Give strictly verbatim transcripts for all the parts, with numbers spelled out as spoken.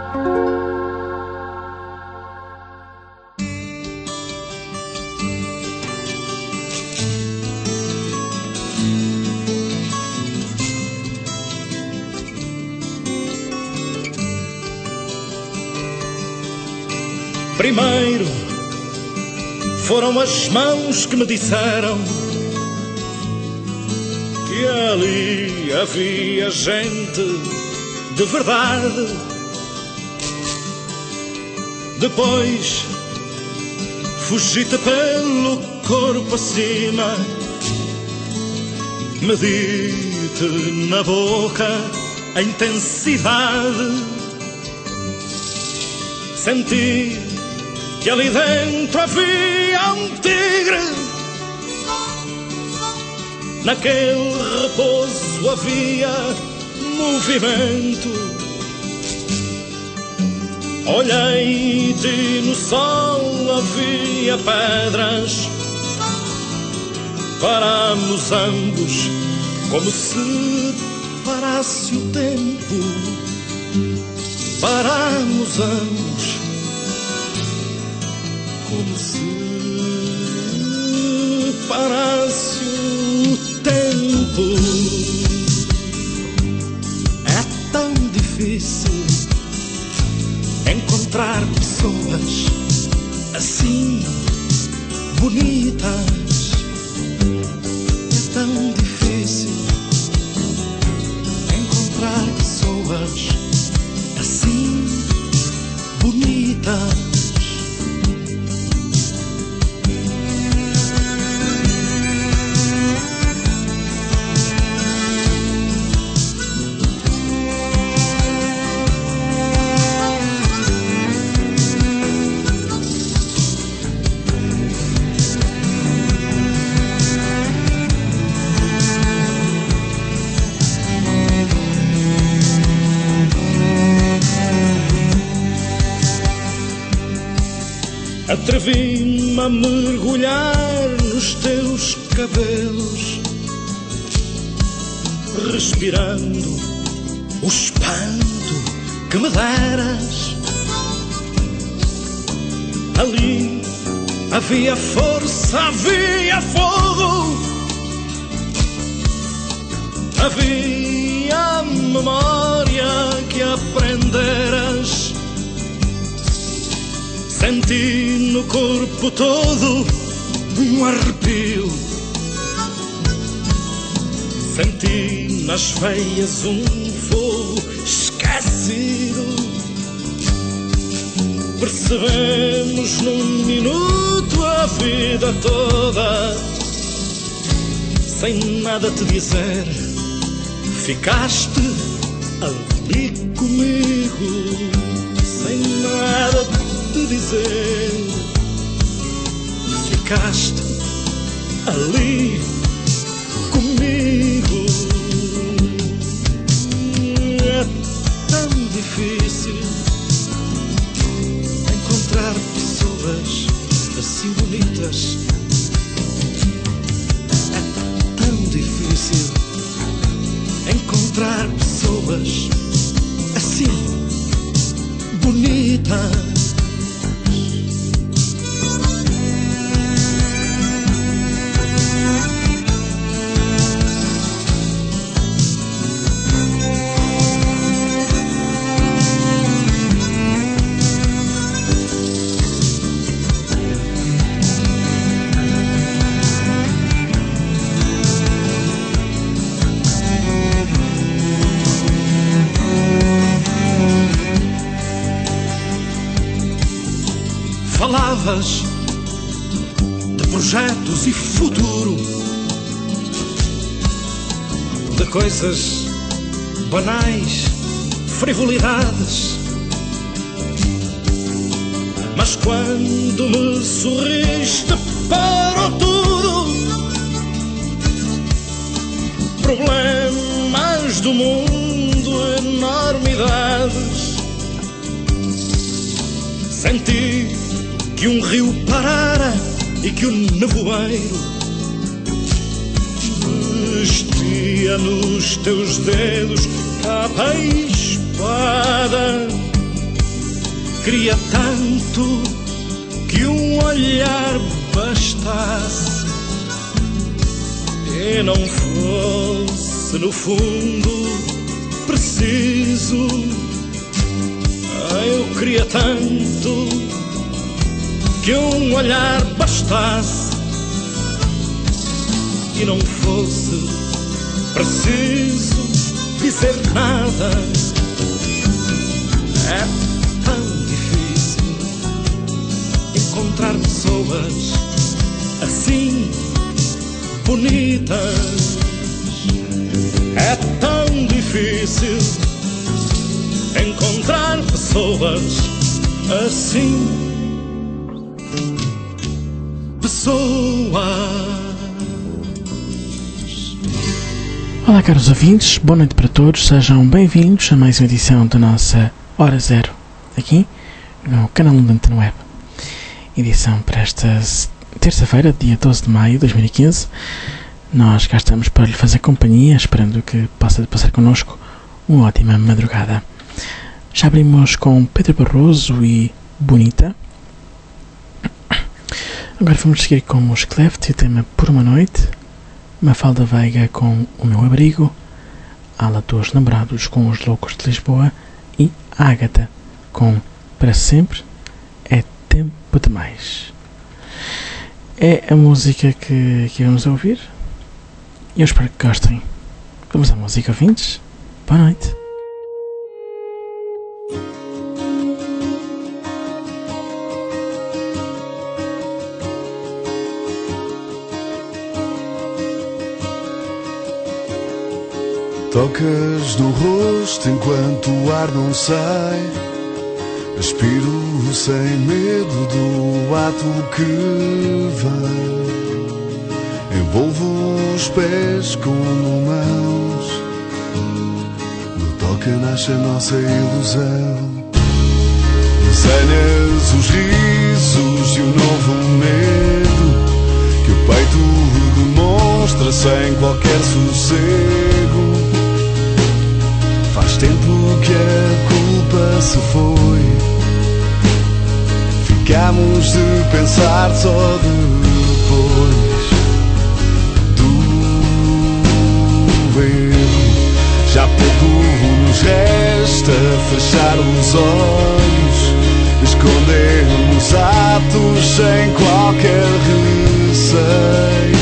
Primeiro foram as mãos que me disseram que ali havia gente de verdade. Depois fugi-te pelo corpo acima, medi-te na boca a intensidade. Senti que ali dentro havia um tigre, naquele repouso havia movimento. Olhei-te e no sol havia pedras. Parámos ambos como se parasse o tempo. Parámos ambos como se parasse o tempo. É tão difícil encontrar pessoas assim bonitas. É tão difícil encontrar pessoas assim bonitas. Atrevi-me a mergulhar nos teus cabelos, respirando o espanto que me deras. Ali havia força, havia fogo, havia memória que aprenderas. Senti no corpo todo um arrepio, senti nas veias um fogo esquecido. Percebemos num minuto a vida toda, sem nada te dizer, ficaste ali comigo. Sem nada te dizer, ficaste ali comigo. É tão difícil encontrar pessoas assim bonitas. É tão difícil encontrar pessoas assim bonitas. Falavas de projetos e futuro, de coisas banais, frivolidades. Mas quando me sorriste parou tudo. Problemas do mundo, enormidades. Senti que um rio parara e que o nevoeiro vestia nos teus dedos capa e espada. queria tanto que um olhar bastasse e não fosse no fundo preciso. Eu queria tanto que um olhar bastasse e não fosse preciso dizer nada. É tão difícil encontrar pessoas assim bonitas. É tão difícil encontrar pessoas assim. Pessoas. Olá, caros ouvintes, boa noite para todos, sejam bem-vindos a mais uma edição da nossa Hora Zero, aqui no canal da Antena Web. Edição para esta terça-feira, dia doze de maio de dois mil e quinze. Nós cá estamos para lhe fazer companhia, esperando que possa passar connosco uma ótima madrugada. Já abrimos com Pedro Barroso e Bonita. Agora vamos seguir com os Cleft e o tema Por Uma Noite. Mafalda Veiga com O Meu Abrigo, Ala dos Namorados com Os Loucos de Lisboa e Ágata com Para Sempre é Tempo Demais. É a música que, que vamos ouvir e eu espero que gostem. Vamos à música, ouvintes. Boa noite. Tocas no rosto enquanto o ar não sai. Respiro sem medo do ato que vem. Envolvo os pés como mãos. No toque nasce a nossa ilusão. Desenhas os risos e o novo medo que o peito demonstra sem qualquer sossego. Faz tempo que a culpa se foi. Ficamos de pensar só depois do erro. Já pouco nos resta fechar os olhos. Escondemos atos sem qualquer receio.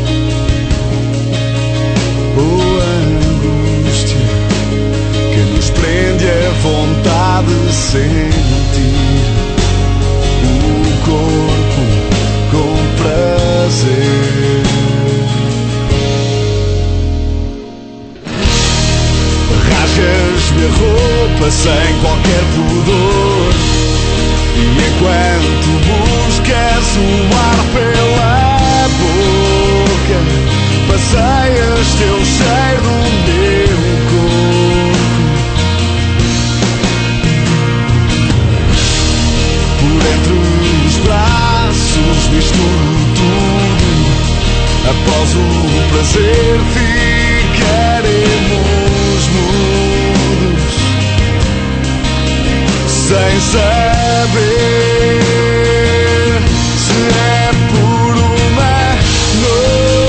Oh, angústia que nos prende a vontade de sentir o corpo com prazer. Rasgas-me a roupa sem qualquer pudor, e enquanto buscas o ar pela boca, passeias teu cheiro no meu corpo. Por entre os braços misturo tudo. Após o prazer ficaremos mudos, sem saber se é por uma noite.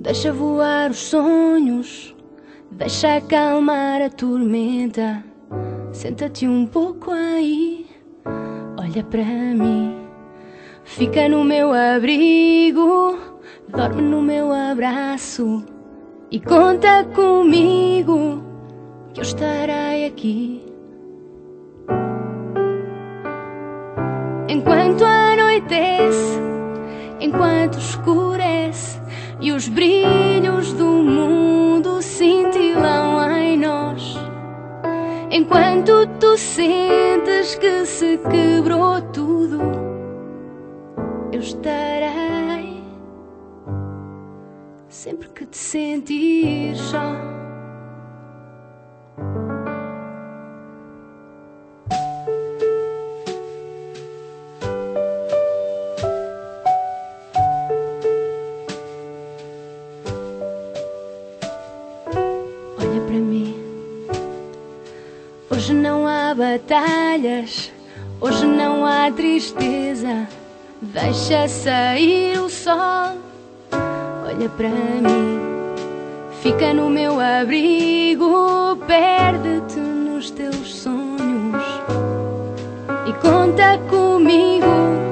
Deixa voar os sonhos, deixa acalmar a tormenta. Senta-te um pouco aí, olha para mim. Fica no meu abrigo, dorme no meu abraço e conta comigo que eu estarei aqui. Enquanto anoitece, enquanto escurece e os brilhos do mundo cintilam em nós, enquanto tu sentes que se quebrou tudo, eu estarei sempre que te sentir só. Olha para mim. Hoje não há batalhas, hoje não há tristeza. Deixa sair o sol, olha para mim. Fica no meu abrigo, perde-te nos teus sonhos e conta comigo.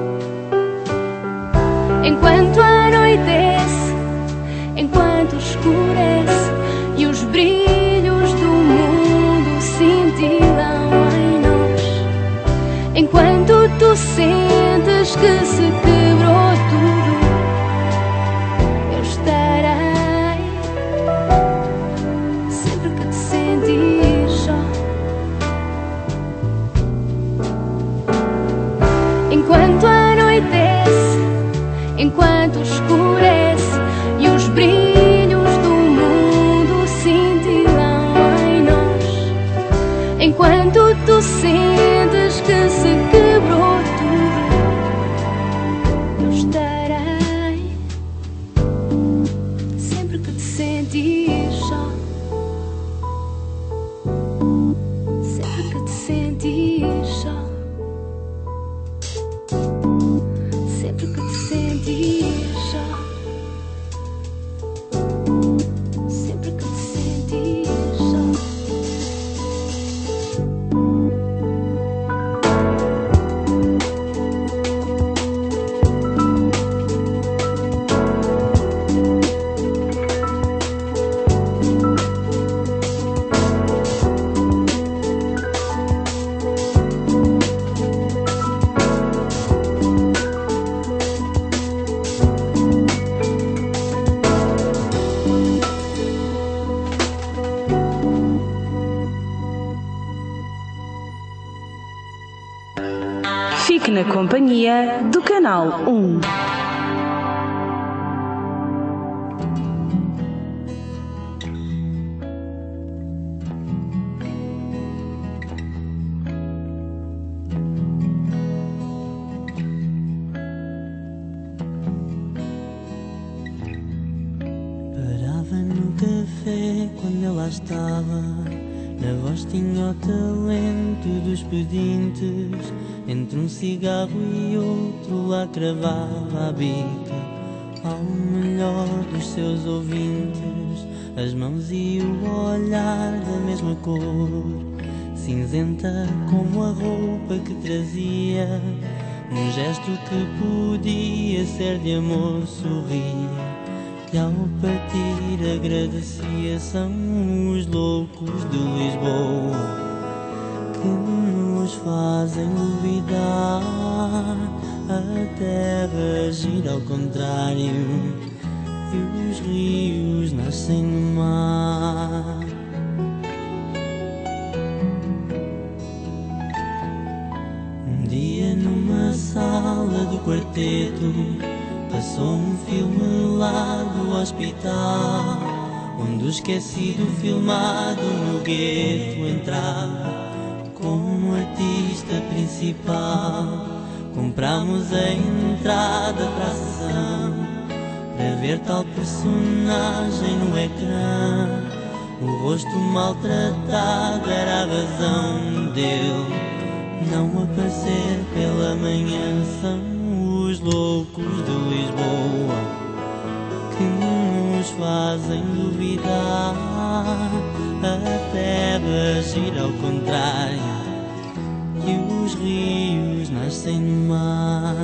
Enquanto anoitece, enquanto escurece e os brilhos do mundo cintilam em nós, enquanto tu sentes que se quebrou tudo, eu estarei sempre que te sentir só. Enquanto anoitece, enquanto escurece e os brilhos do mundo cintilam em nós, enquanto tu sentes que se quebrou tudo, eu estarei sempre que te sentir só. Sempre que te sentir só. Sempre que te sentir só. Sempre que te sentir só. Fique na companhia do Canal um. Parava no café quando eu lá estava. Na voz tinha o talento dos pedintes. Entre um cigarro e outro lá cravava a bica ao melhor dos seus ouvintes. As mãos e o olhar da mesma cor, cinzenta como a roupa que trazia. Num gesto que podia ser de amor sorria, que ao partir agradecia. São os loucos de Lisboa que nos fazem duvidar. A terra gira ao contrário e os rios nascem no mar. Um dia numa sala do quarteto passou um filme lá do hospital, onde o esquecido filmado no gueto entrava como artista principal. Compramos a entrada para a sessão para ver tal personagem no ecrã. O rosto maltratado era a razão dele não aparecer pela manhã. São os loucos de Lisboa que nos nos fazem duvidar. A terra gira ao contrário e os rios nascem no mar.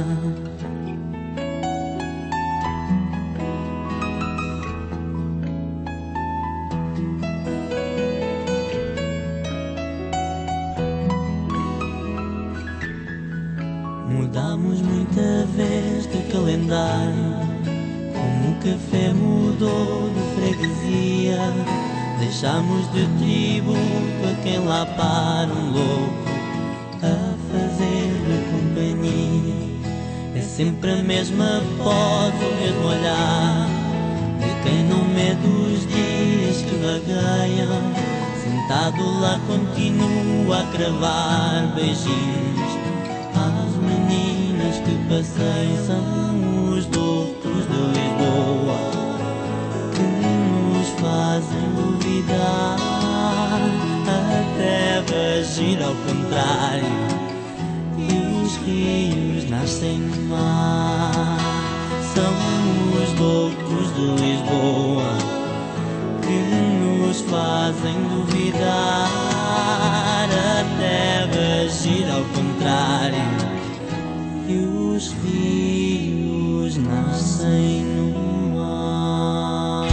Mudamos muita vez de calendário, como o café mudou de freguesia. Deixamos de tributo a quem lá para um louco a fazer-lhe companhia. É sempre a mesma voz, o mesmo olhar de quem não mede os dias que vagueiam. Sentado lá continua a cravar beijinhos às meninas que passeiam. São os loucos de Lisboa que nos fazem duvidar. A terra gira ao contrário e os rios nascem no mar. São os loucos de Lisboa que nos fazem duvidar. A terra gira ao contrário e os rios nascem no mar.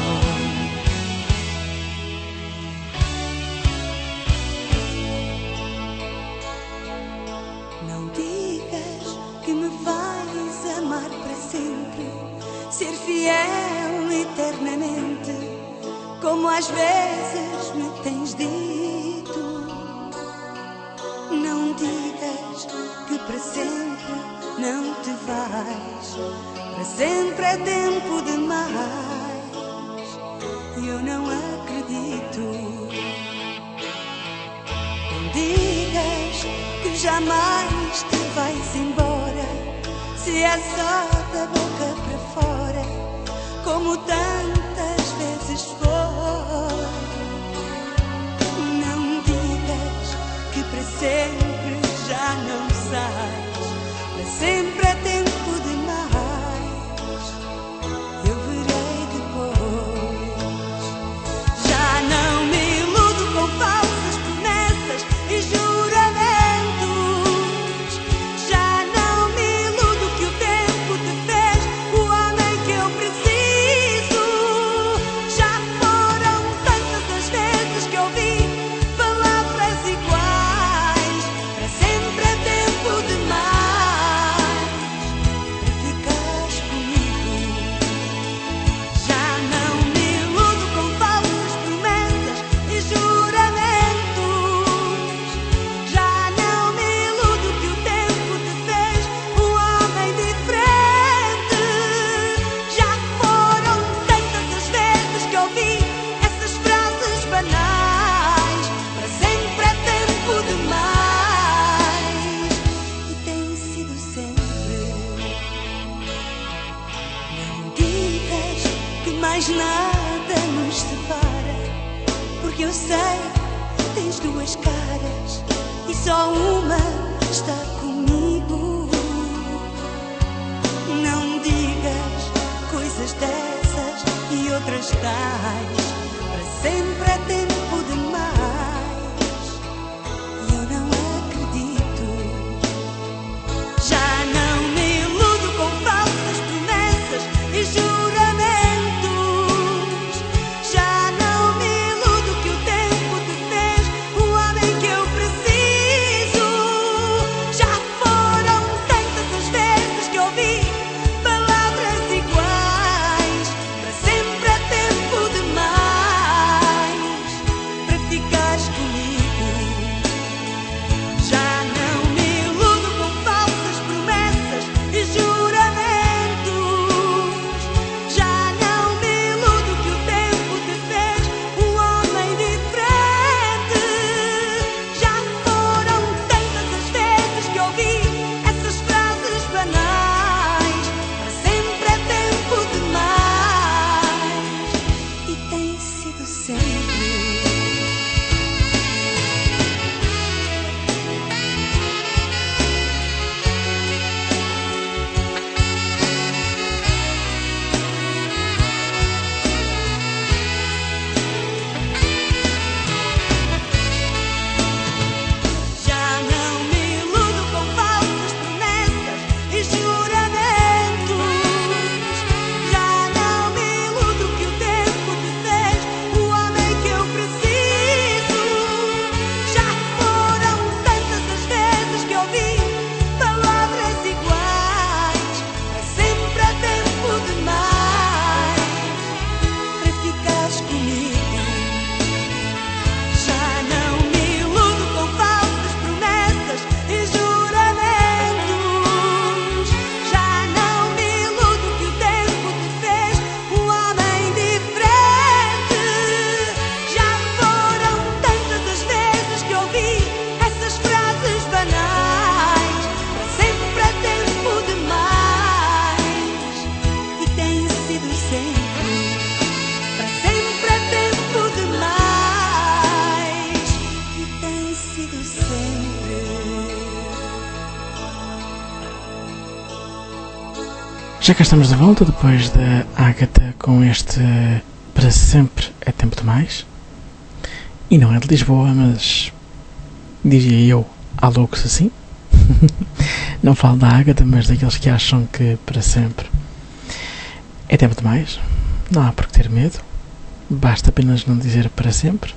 Não digas que me vais amar para sempre, ser fiel eternamente, como às vezes me tens dito. Não digas que para sempre não te vais, para sempre é tempo demais, e eu não acredito. Não digas que jamais te vais embora, se é só da boca para fora, como tantas vezes foi. Não digas que para sempre já não sais, para sempre é tempo demais, eu verei depois. Já não me iludo com falsas promessas e juramentos. Já não me iludo que o tempo te fez o homem que eu preciso. Já foram tantas as vezes que ouvi palavras iguais, para sempre é tempo demais para ficares comigo. Já não me iludo com falsas promessas e juramentos. Já não me iludo que o tempo te fez um homem diferente. Já foram tantas as vezes que ouvi essas frases banais, para sempre é tempo demais, e tem sido sempre. Não digas que mais nada nos separa, porque eu sei que tens duas caras e só uma está comigo. Não digas coisas dessas e outras tais, para sempre é tempo demais, e eu não acredito. Já não me iludo com falsas promessas e juramentos. Já não me iludo que o tempo te fez o homem que eu preciso. Já foram tantas as vezes que ouvi palavras iguais, para sempre é tempo demais Já cá estamos de volta depois da Ágata com este Para Sempre é Tempo Demais. E não é de Lisboa, mas diria eu, há loucos assim. Não falo da Ágata, mas daqueles que acham que para sempre é tempo demais. Não há por que ter medo, basta apenas não dizer para sempre.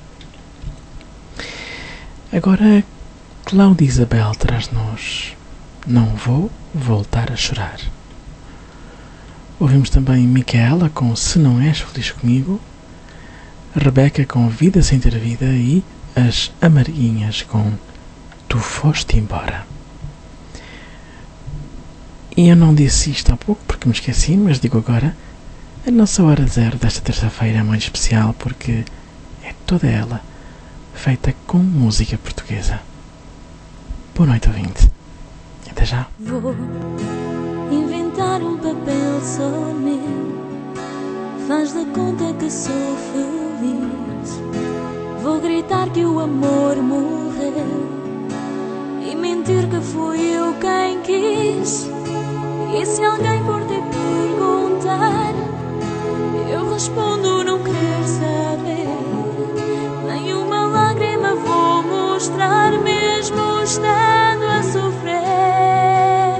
Agora, Cláudia Isabel traz-nos Não Vou Voltar a Chorar. Ouvimos também Micaela com Se Não És Feliz Comigo, Rebeca com Vida Sem Ter Vida e as Amarguinhas com Tu Foste Embora. E eu não disse isto há pouco porque me esqueci, mas digo agora, a nossa hora zero desta terça-feira é muito especial porque é toda ela feita com música portuguesa. Boa noite, ouvinte. Até já. Vou inventar um papel só meu. Faz de conta que sou feliz. Vou gritar que o amor morreu e mentir que fui eu quem quis. E se alguém por te perguntar, eu respondo não querer saber. Nem uma lágrima vou mostrar, mesmo estando a sofrer.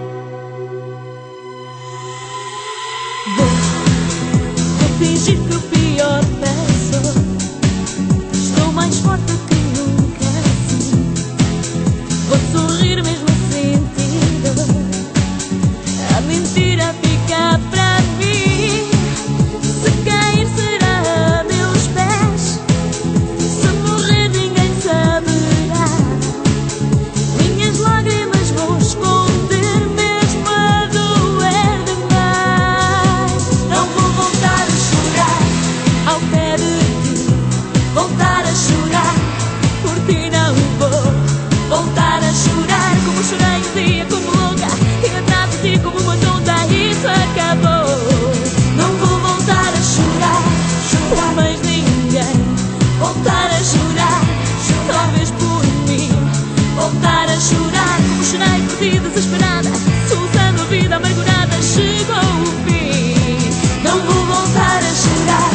Vou, vou fingir que o pior passou. Estou mais forte que nunca assim. Vou sorrir mesmo sem ter dor. A mentira fica pra mim. Se cair será a meus pés. Se morrer ninguém saberá. Minhas lágrimas vou esconder mesmo a doer demais. Não vou voltar a chorar ao pé de ti. Voltar a chorar por ti não vou. Voltar a chorar como chorei um dia como louca. E atrás de ti como uma tonta. Isso acabou. Não vou voltar a chorar por mais ninguém. Voltar a chorar talvez por mim. Voltar a chorar como chorei por ti desesperada. Soluçando a vida amargurada. Chegou o fim. Não vou voltar a chorar.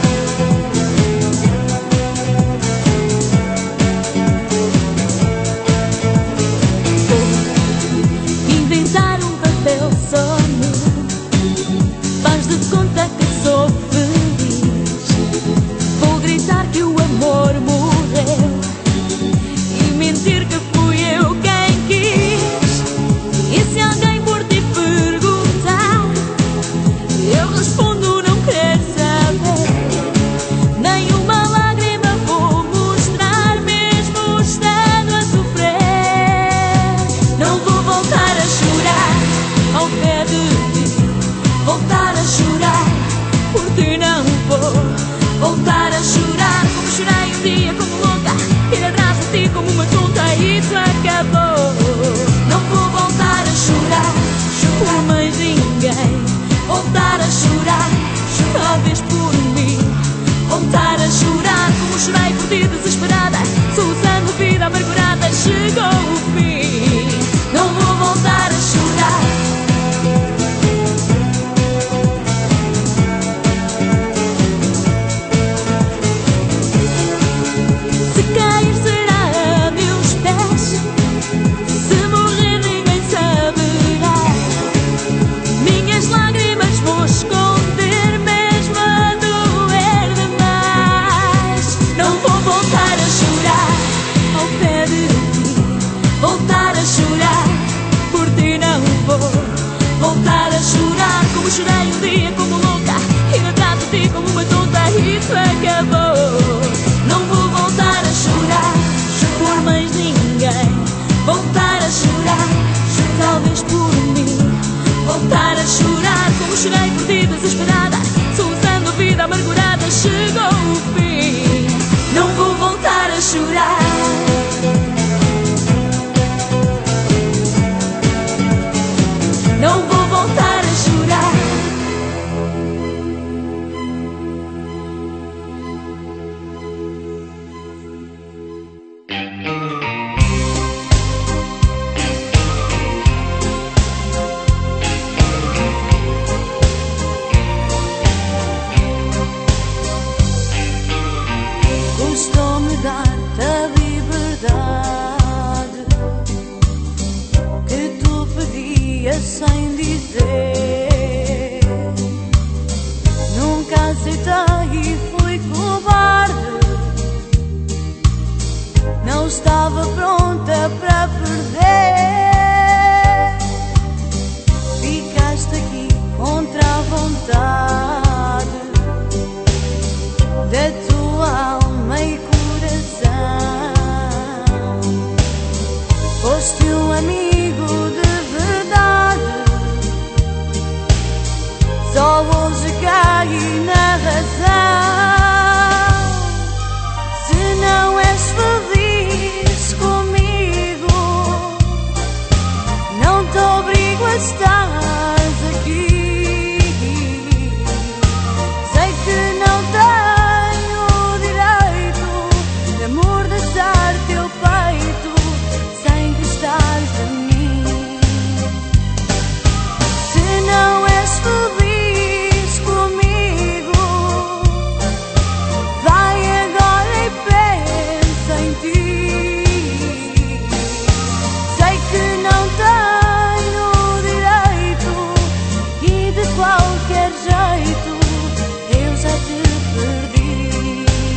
Vou inventar um papel só meu. Faz de conta que sou feliz. Vou gritar que o amor morreu e mentir que fui eu quem quis. E se alguém por ti perguntar, eu respondo não querer saber. Nem uma lágrima vou mostrar, mesmo estando a sofrer. Não vou voltar a chorar ao pé de ti. Voltar a chorar por ti não vou. Voltar a chorar como chorei um dia como louca. Ir atrás de ti como uma tonta. Isso acabou. Não vou voltar a chorar por mais ninguém. Voltar a chorar talvez por mim. Voltar a chorar como chorei por ti desesperada. Soluçando a vida amargurada. Chegou o fim. Não vou voltar a chorar. Se cair será a meus pés. Se morrer ninguém saberá. Minhas lágrimas vou esconder mesmo a doer demais. Não vou voltar a chorar ao pé de ti. Voltar a chorar por ti não vou. Voltar a chorar como chorei um dia como louca. Ir atrás de ti como uma tonta. Isso acabou. Não vou voltar a chorar por mais ninguém. Voltar a chorar talvez por mim. Voltar a chorar como chorei por ti desesperada. Soluçando a vida amargurada. Chegou o fim. Não vou voltar a chorar. Não vou voltar a chorar. bastou-me dar-te a liberdade que tu pedias sem dizer. Nunca aceitei e fui cobarde, não estava pronta para perder. Ficaste aqui contra a vontade da tua alma e coração. Foste um amigo de verdade, só hoje caí na razão. Se não és feliz comigo, não te obrigo a estar aqui. Sei que não tenho direito de amordaçar teu peito sem gostares de mim. Se não és feliz comigo, vai agora e pensa em ti. Sei que não tenho direito e de qualquer jeito eu já te perdi.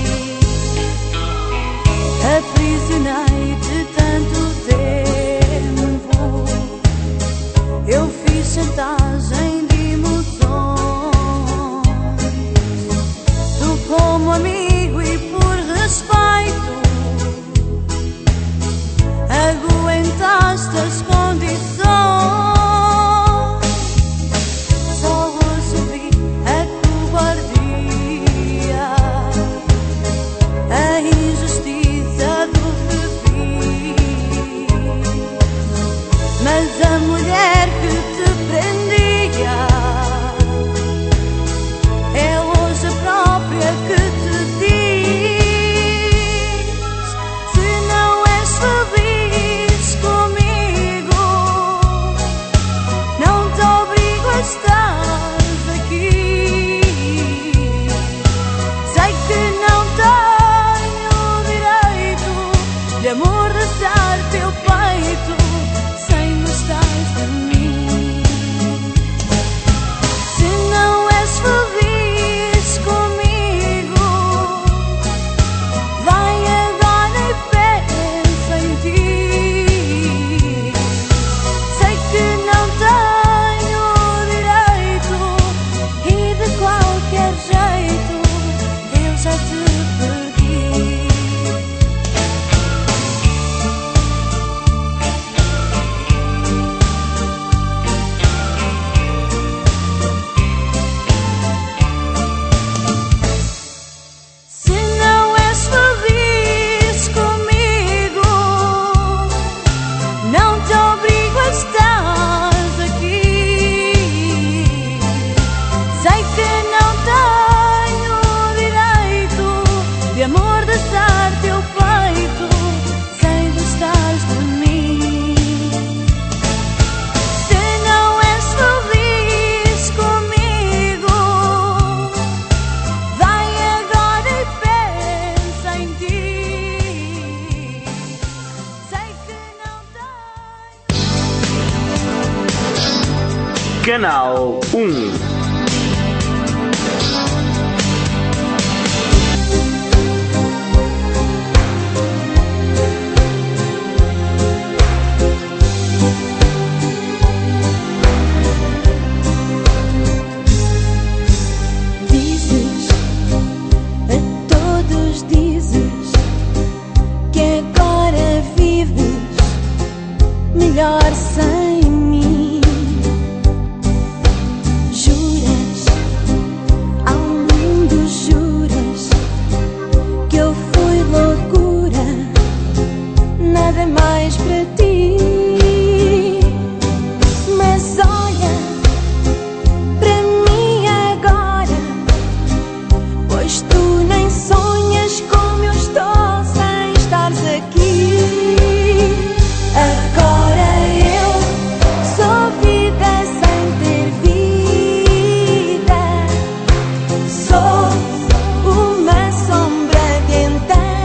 Aprisionei-te tanto tempo, eu fiz chantagem de emoções. Tu, como amigo e por respeito, aguentaste as condições. Só hoje vi a cobardia, a injustiça do que fiz. Mas a mulher que te prendia é hoje a própria que te diz: se não és feliz comigo, não te obrigo a estar aqui. Sei que não tenho direito de amordaçar teu peito sem gostares de mim. Se não és feliz comigo, vai agora e pensa em ti. Sei que não tenho direito e de qualquer jeito eu já te perdi. Se não és feliz comigo, não te obrigo a estar aqui. Sei que não tenho direito de amordaçar teu peito sem gostares de mim. Se não és feliz comigo, vai agora e pensa em ti. Sei que não tenho. Canal um. Dizes, a todos dizes, que agora vives melhor sem mim. Juras ao mundo, juras que eu fui loucura, nada mais para ti. Mas olha para mim agora, pois tu nem sonhas como eu estou sem estares aqui. Agora eu sou vida sem ter vida, sou uma sombra de então.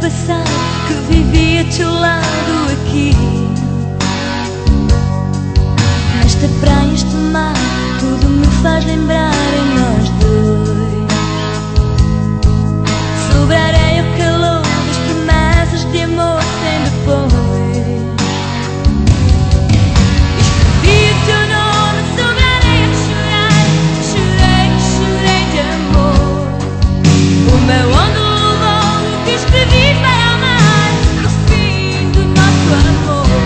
passado que vivi a teu lado aqui. Nesta praia, este mar, tudo me faz lembrar em nós dois. Sobre a areia o calor das promessas de amor sem depois. Escrevi o teu nome sobre a areia, chorar, chorei, chorei de amor. O meu ondo levou o que escrevi para amar o fim do nosso amor.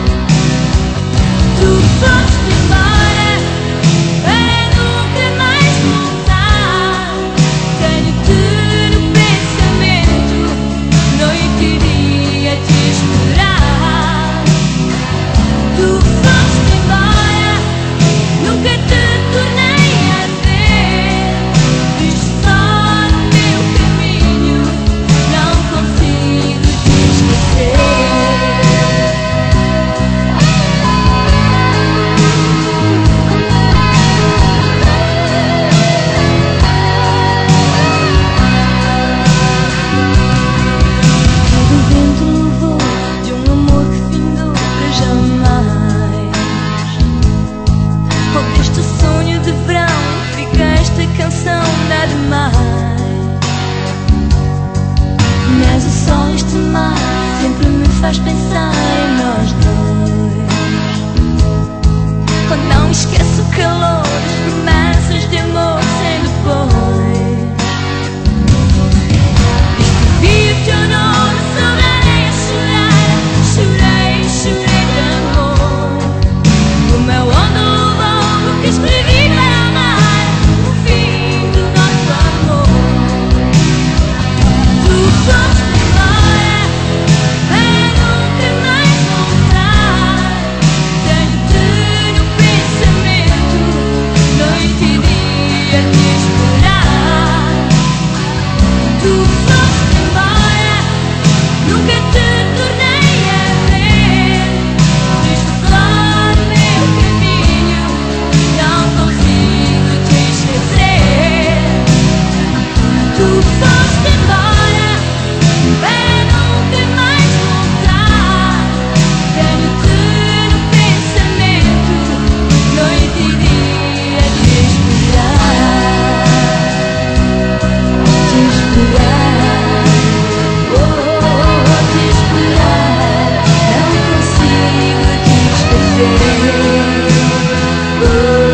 Tu foste embora para nunca mais voltar. Tenho-te no pensamento, noite e dia te esperar. Tu foste embora, nunca te tornei a ver. Visto só no meu caminho, não consigo te esquecer. Todo o vento levou de um amor que findou para jamais. Ou deste sonho de verão fica esta canção nada mais. Mas o sol, este mar, sempre me faz pensar em nós dois. Quando não esqueço o calor das promessas de amor sem depois. Escrevi o teu nome sobre a areia, chorar, chorei, chorei de amor. O meu ondo levou o que escrevi para amar o fim do nosso amor. Tu foste embora para nunca mais voltar. Tenho-te no pensamento, noite e dia te esperar. Tu foste embora, nunca te tornei a ver. Visto só no meu caminho, não consigo te esquecer. Tu foste embora para nunca mais voltar. Tenho-te no pensamento, noite e dia te esperar. Te esperar, oh, te esperar, não consigo te esquecer. Uh,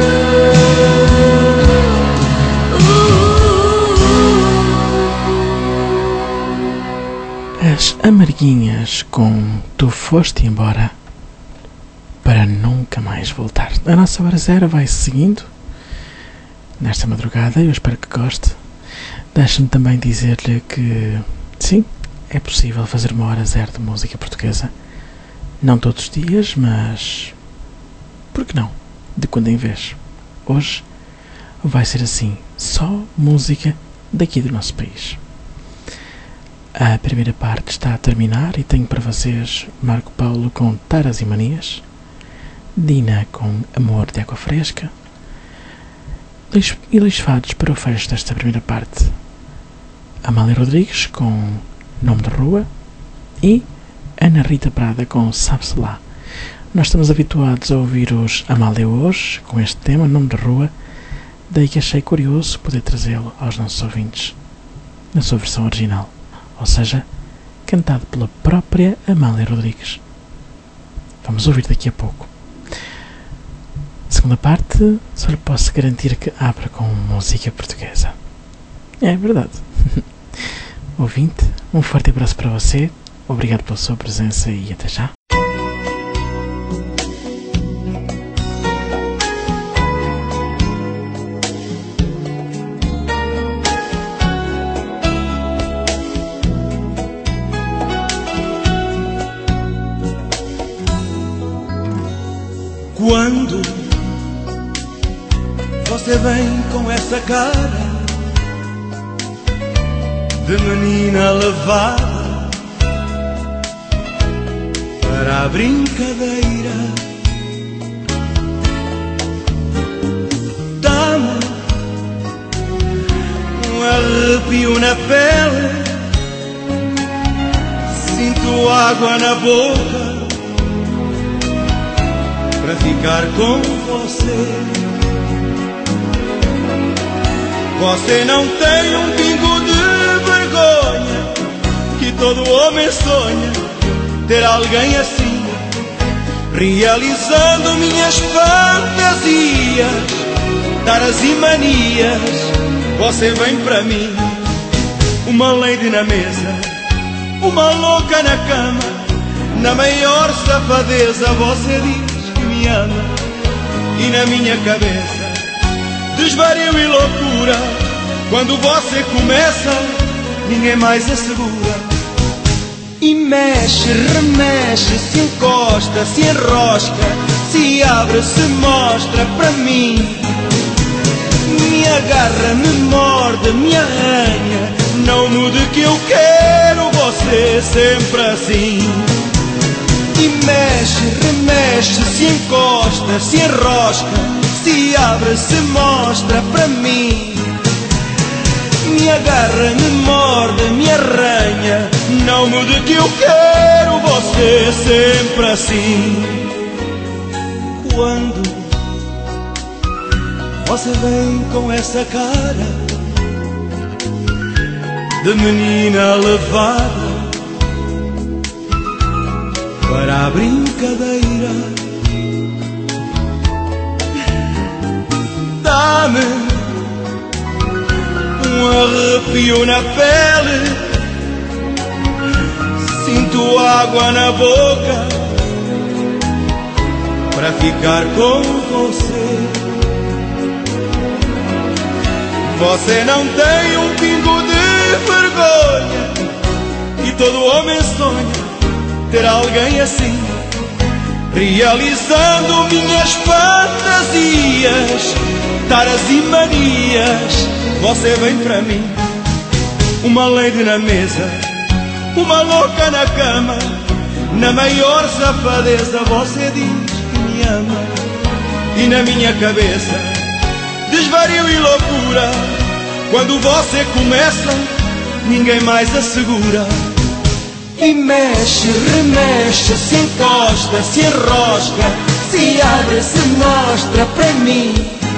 uh, As Amarguinhas com Tu Foste Embora para Nunca Mais Voltar. A nossa hora zero vai seguindo nesta madrugada, eu espero que goste. Deixe-me também dizer-lhe que sim, é possível fazer uma hora zero de música portuguesa. Não todos os dias, mas por que não? De quando em vez. Hoje vai ser assim, só música daqui do nosso país. A primeira parte está a terminar e tenho para vocês Marco Paulo com Taras e Manias, Dina com Amor de Água Fresca e dois fados para o fecho desta primeira parte. Amália Rodrigues com Nome de Rua e Ana Rita Prada com Sabe-se Lá. Nós estamos habituados a ouvir os Amália hoje com este tema, Nome de Rua, daí que achei curioso poder trazê-lo aos nossos ouvintes na sua versão original, ou seja, cantado pela própria Amália Rodrigues. Vamos ouvir daqui a pouco. Segunda parte, só lhe posso garantir que abra com música portuguesa. É verdade. Ouvinte, um forte abraço para você, obrigado pela sua presença e até já. Quando você vem com essa cara de menina levada para a brincadeira, dá-me um arrepio na pele Sinto água na boca para ficar com você. Você não tem um pingo de vergonha, que todo homem sonha ter alguém assim, realizando minhas fantasias, taras e manias. Você vem pra mim, uma lady na mesa, uma louca na cama. Na maior safadeza você diz que me ama, e na minha cabeça desvario e loucura. Quando você começa, ninguém mais assegura. E mexe, remexe, se encosta, se enrosca, se abre, se mostra pra mim. Me agarra, me morde, me arranha. Não mude que eu quero você sempre assim. E mexe, remexe, se encosta, se enrosca, se abre, se mostra pra mim. Me agarra, me morde, me arranha. Não mude que eu quero você sempre assim. Quando você vem com essa cara de menina levada para a brincadeira, dá-me um arrepio na pele, sinto água na boca para ficar com você. Você não tem um pingo de vergonha, que todo homem sonha ter alguém assim, realizando minhas fantasias, taras e manias. Você vem pra mim, uma lady na mesa, uma louca na cama. Na maior safadeza você diz que me ama, e na minha cabeça desvario e loucura. Quando você começa, ninguém mais assegura. E mexe, remexe, se encosta, se enrosca, se abre, se mostra pra mim.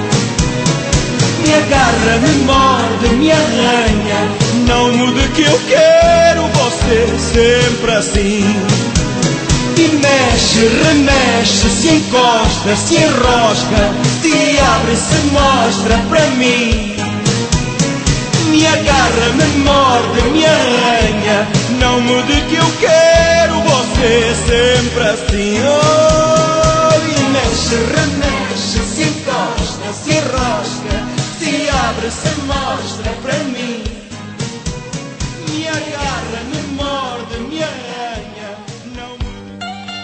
Me agarra, me morde, me arranha. Não mude que eu quero você sempre assim. E mexe, remexe, se encosta, se enrosca, se abre, se mostra pra mim. Me agarra, me morde, me arranha. Não mude que eu quero você sempre assim. Oh, e mexe, remexe, se encosta, se enrosca, se abre, se mostra pra mim. Me agarra, me morde, me arranha. Não mude.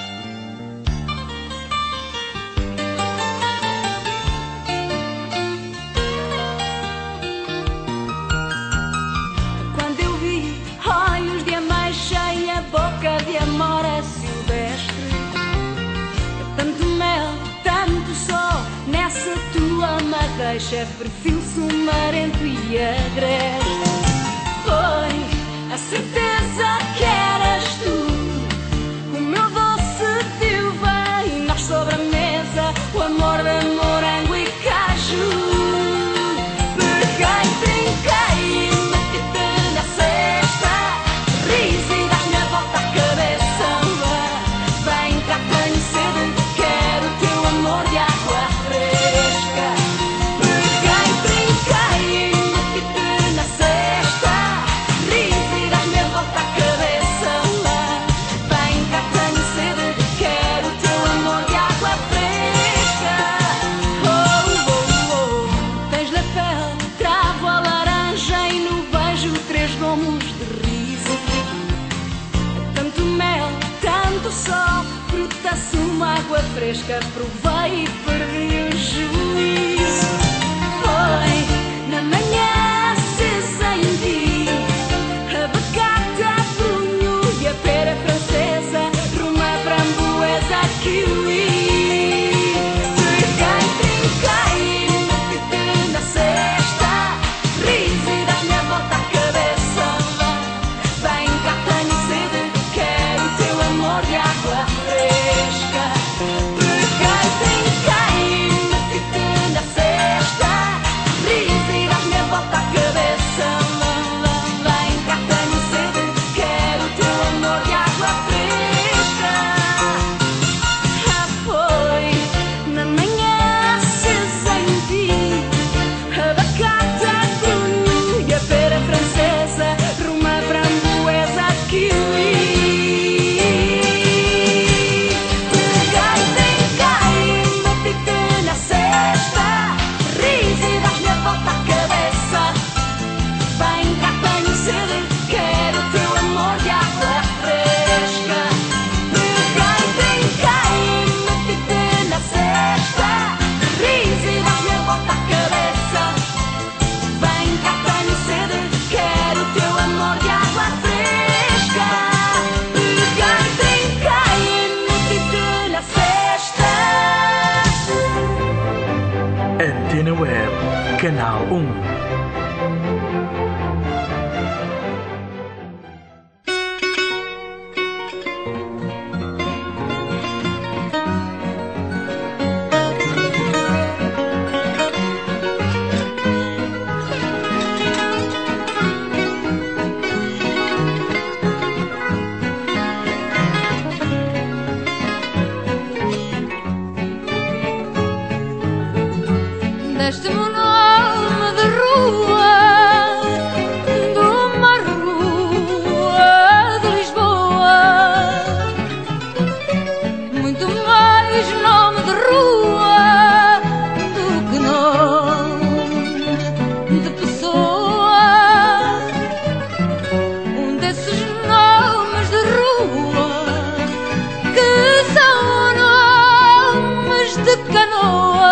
Quando eu vi olhos de ameixa e a boca de amora silvestre, tanto mel, tanto sol nessa tua madeixa, perfil sumarento e agreste. Foi a certeza que eras tu, o meu doce de uva e nós sobre a mesa, o amor de morango e caju. Peguei, trinquei, meti-te na cesta, ris e das-me a volta à cabeça. Vem cá, tenho sede, quero teu amor de água fresca. Peguei, trinquei, meti-te na cesta, ris e das-me a volta à cabeça. Vem cá, tenho sede, quero teu amor de água fresca. Oh, oh, oh, tens na pele travo a laranja e no beijo três gomos de riso. Tanto mel, tanto sol, fruta, sumo, água fresca, provei e perdi o juízo. Foi na manhã acesa em ti, a batata, punho e a pera francesa, ruma, framboesa, kiwi. Peguei, trinquei, meti-te na cesta, ris e das-me a volta à cabeça. Vem cá, tenho sede, quero Canal um. Deste-me o nome de rua, de uma rua de Lisboa, muito mais nome de rua do que nome de pessoa. Um desses nomes de rua que são nomes de canoa.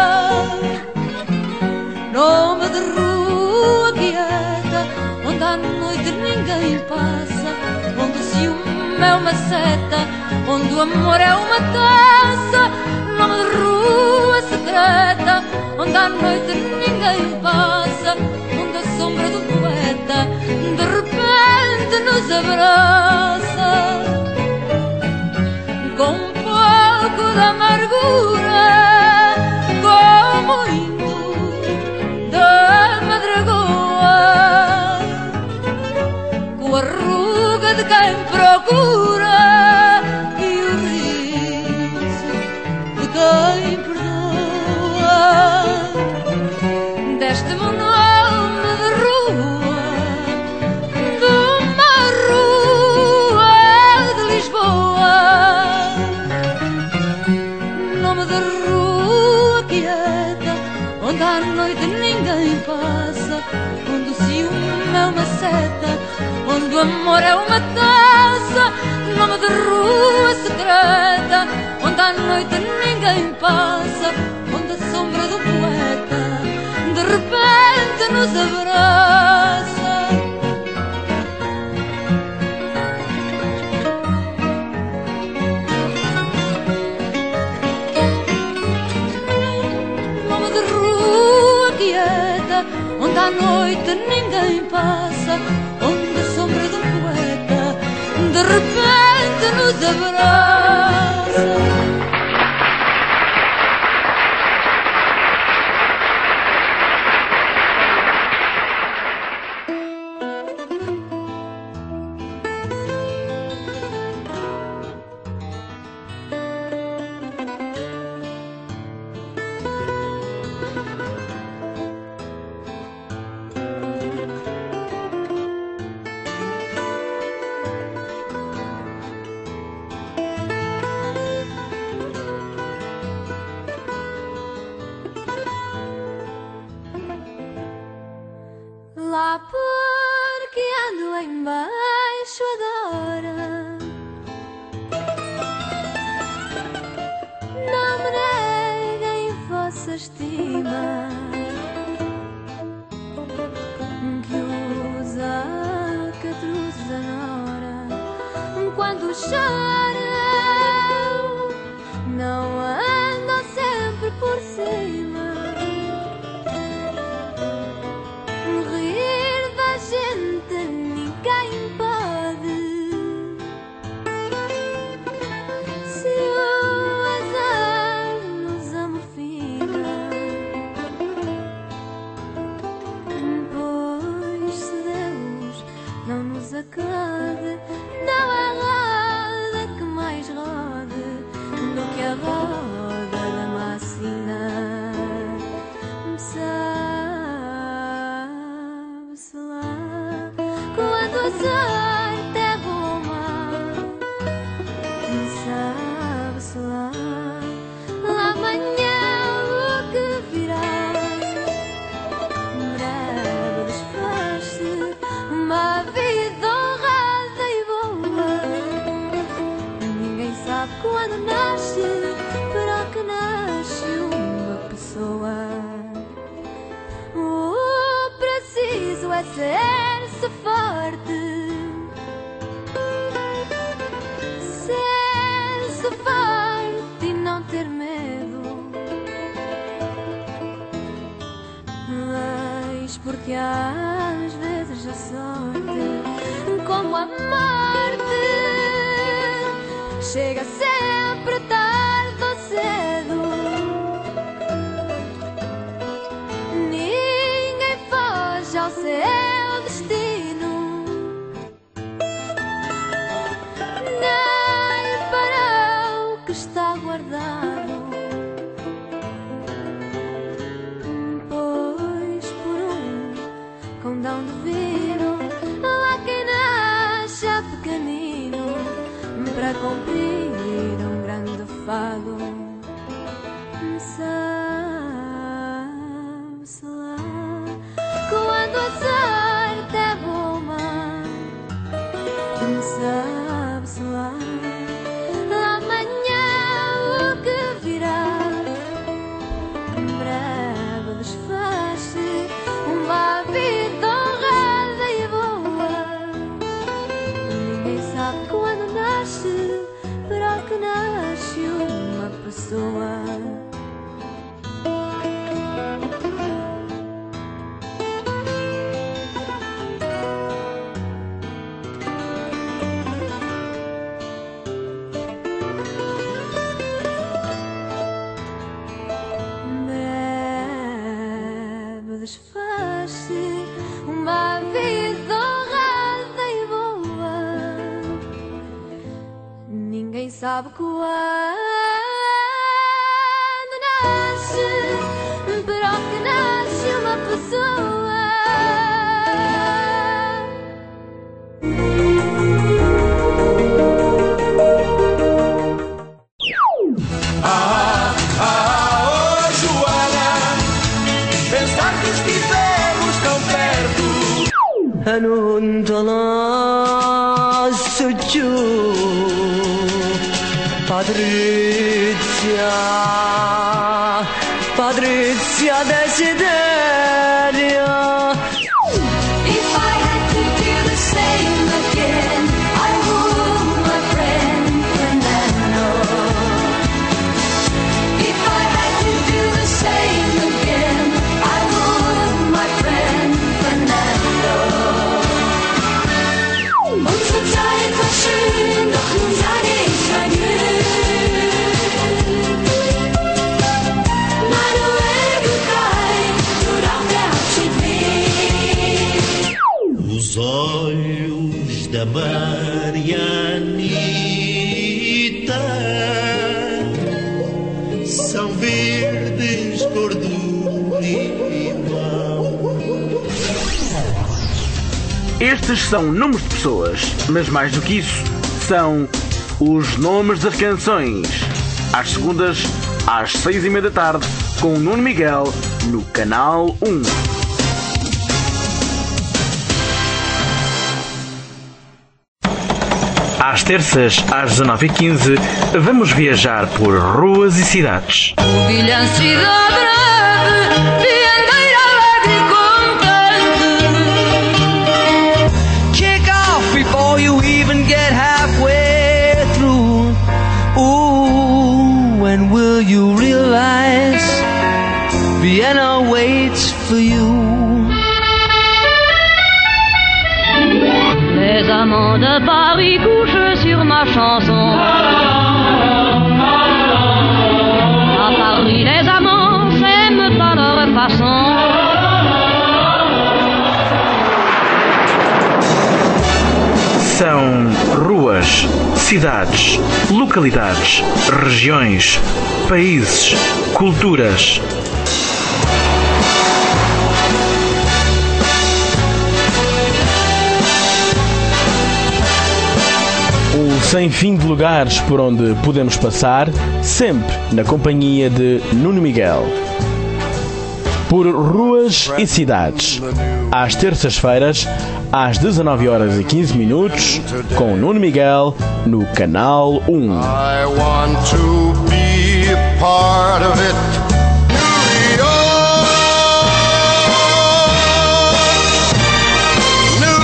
Nome de rua quieta, onde à noite ninguém passa, onde o ciúme é uma seta, onde o amor é uma taça. Nome de rua secreta, onde à noite ninguém passa, onde a sombra do poeta de repente nos abraça. Com um pouco de amargura, com muito da madragoa, com a ruga de quem procura e o riso de quem perdoa. Deste-me o nome de rua, de uma rua de Lisboa. Nome de rua quieta, onde à noite ninguém passa, onde o ciúme é uma seta, onde o amor é uma taça. Nome de rua secreta, onde à noite ninguém passa, onde a sombra do poeta de repente nos abraça. Nome de rua quieta, onde à noite ninguém passa, onde a sombra do poeta de repente nos abraça. Lá porque ando embaixo agora, não me neguem vossa estima, que usa catruzes da nora. Quando choram, não andam sempre por cima. Gente, ninguém pode. Se o azar nos amofina, pois se Deus não nos acode, não há roda que mais rode do que a roda da macina. Sabe-se lá quando a sorte é boa ou má, sabe-se lá amanhã o que virá. Breve desfaz-se uma vida honrada e boa. Ninguém sabe quando nasce, para que nasce uma pessoa. O preciso é ser-se forte, ser-se forte e não ter medo. que às vezes a sorte, como a morte, chega sempre tarde ou cedo. Ninguém foge ao seu destino, nem para o que está guardado. Pois por um condão divino há quem nasce pequenino para cumprir um grande fado. Sabe-se lá quando a sorte é boa, sabe-se lá amanhã o que virá. Breve desfaz-se uma vida honrada e boa. Ninguém sabe quando nasce, para que nasce uma pessoa. Breve desfaz-se uma vida honrada e boa. Ninguém sabe quando nasce, para que nasce uma pessoa. Ah, ah, oh Joana, pensar que estivemos tão perto. هنونتلا سجو Patrizia Patrizia Desideria. If I had to do the same again, I would, my friend Fernando. If I had to do the same again, I would, my friend Fernando. Unsere Zeit war schön, doch nun sage ich adieu. Manuel, goodbye, nur auf der Abschied weh. Os olhos da Marianita são verdes cor do limão. Estes são nomes de pessoas, mas mais do que isso, são os nomes das canções. Às segundas, às seis e meia da tarde, com o Nuno Miguel, no Canal um. Às terças, às dezanove e quinze, vamos viajar por ruas e cidades. Vilhã cidade breve, viandeira alegre e contente. Kick off before you even get halfway through. Ooh, when will you realize Vienna waits for you? Les amants de Paris couchent sur ma chanson. À Paris, les amants s'aiment pas leur façon. São ruas, cidades, localidades, regiões, países, culturas. O sem fim de lugares por onde podemos passar, sempre na companhia de Nuno Miguel. Por ruas e cidades, às terças-feiras, às dezanove horas e quinze minutos, com Nuno Miguel, no Canal um. I want to be a part of it. New York, New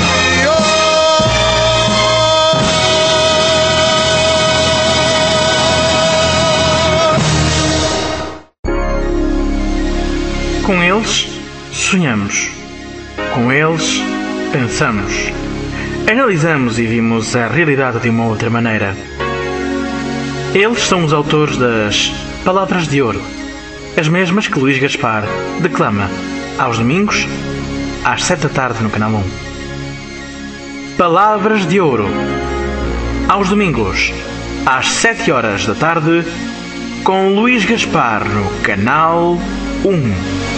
Com eles, sonhamos. Com eles, pensamos, analisamos e vimos a realidade de uma outra maneira. Eles são os autores das Palavras de Ouro, as mesmas que Luís Gaspar declama aos domingos, às sete da tarde no Canal um. Palavras de Ouro, aos domingos, às sete horas da tarde, com Luís Gaspar no Canal um.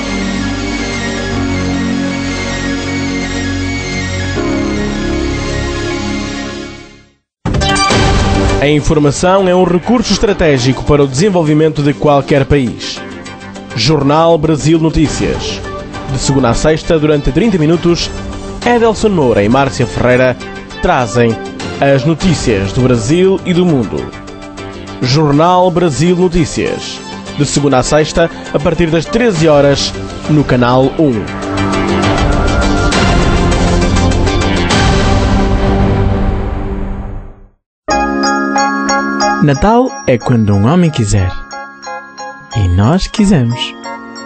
A informação é um recurso estratégico para o desenvolvimento de qualquer país. Jornal Brasil Notícias. De segunda a sexta, durante trinta minutos, Edelson Moura e Márcia Ferreira trazem as notícias do Brasil e do mundo. Jornal Brasil Notícias. De segunda a sexta, a partir das treze horas, no Canal um. Natal é quando um homem quiser. E nós quisemos.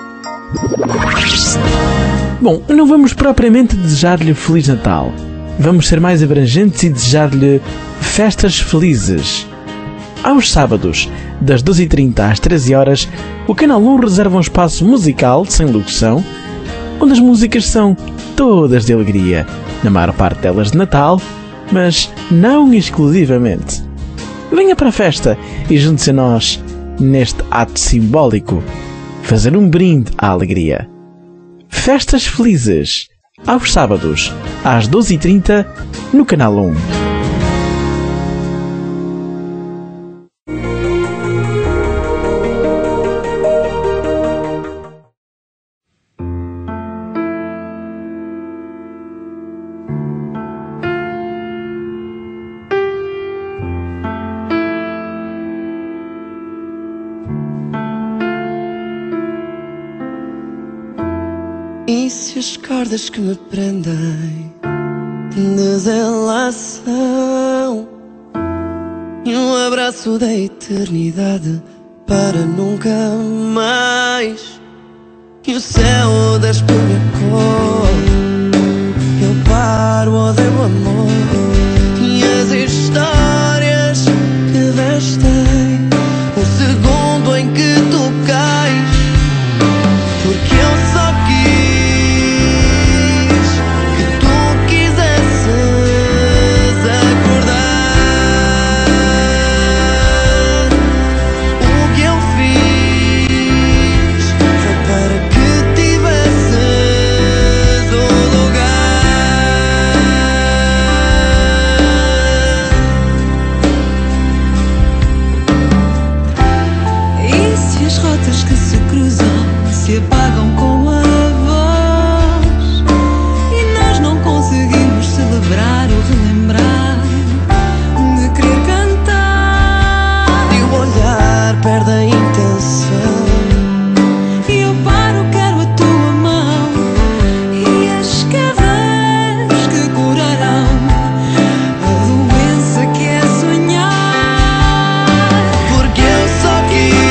Bom, não vamos propriamente desejar-lhe Feliz Natal. Vamos ser mais abrangentes e desejar-lhe festas felizes. Aos sábados, das doze e trinta às treze horas, o Canal um reserva um espaço musical, sem locução, onde as músicas são todas de alegria, na maior parte delas de Natal, mas não exclusivamente. Venha para a festa e junte-se a nós neste ato simbólico, fazer um brinde à alegria. Festas felizes, aos sábados, às doze e trinta, no Canal um. E se as cordas que me prendem desenlaçam e um abraço da eternidade para nunca mais, e o céu despe-me a cor, eu paro, odeio o amor e as histórias que vestem o segundo em que tu cais, porque eu só quis se apagam com a voz e nós não conseguimos celebrar ou relembrar de querer cantar, e o olhar perde a intenção e eu paro, quero a tua mão e as cavernas que curarão a doença que é sonhar, porque eu só quis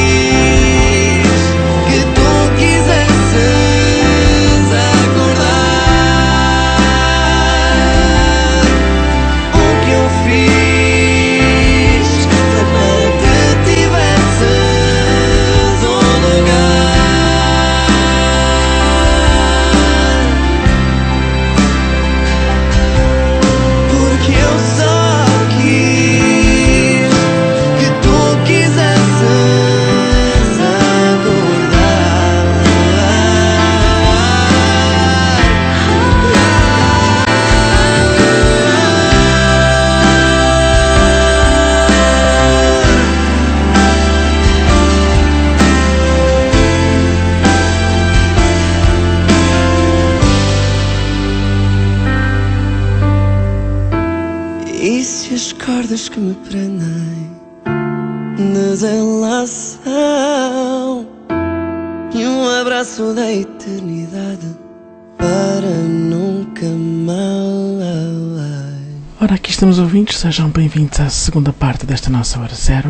e se as cordas que me prendem desenlaçam e um abraço da eternidade para nunca mais. Ora, aqui estamos, ouvintes, sejam bem-vindos à segunda parte desta nossa Hora Zero.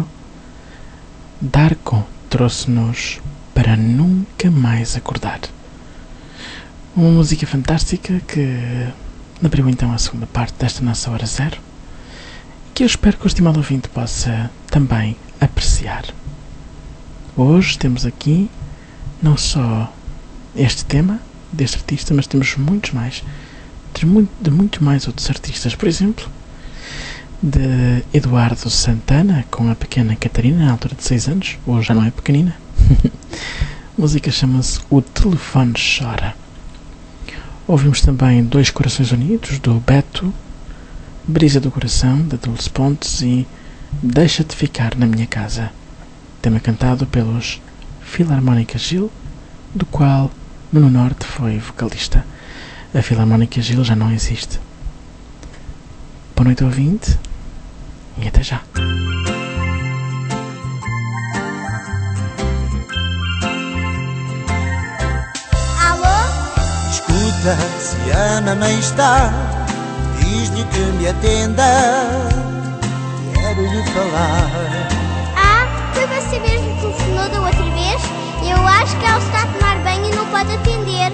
Darko trouxe-nos para nunca mais acordar. Uma música fantástica que abriu então a segunda parte desta nossa Hora Zero, que eu espero que o estimado ouvinte possa também apreciar. Hoje temos aqui não só este tema deste artista, mas temos muitos mais, de muito, de muito mais outros artistas. Por exemplo, de Eduardo Santana com a pequena Catarina, na altura de seis anos, hoje já não é pequenina. A música chama-se O Telefone Chora. Ouvimos também Dois Corações Unidos, do Beto, Brisa do Coração, da Dulce Pontes, e Deixa-te Ficar na Minha Casa, tema cantado pelos Filarmónica Gil, do qual Nuno Norte foi vocalista. A Filarmónica Gil já não existe. Boa noite, ouvinte, e até já. Se a mamãe está, diz-lhe que me atenda, quero-lhe falar. Ah, foi você mesmo que telefonou da outra vez? Eu acho que ela está a tomar banho e não pode atender.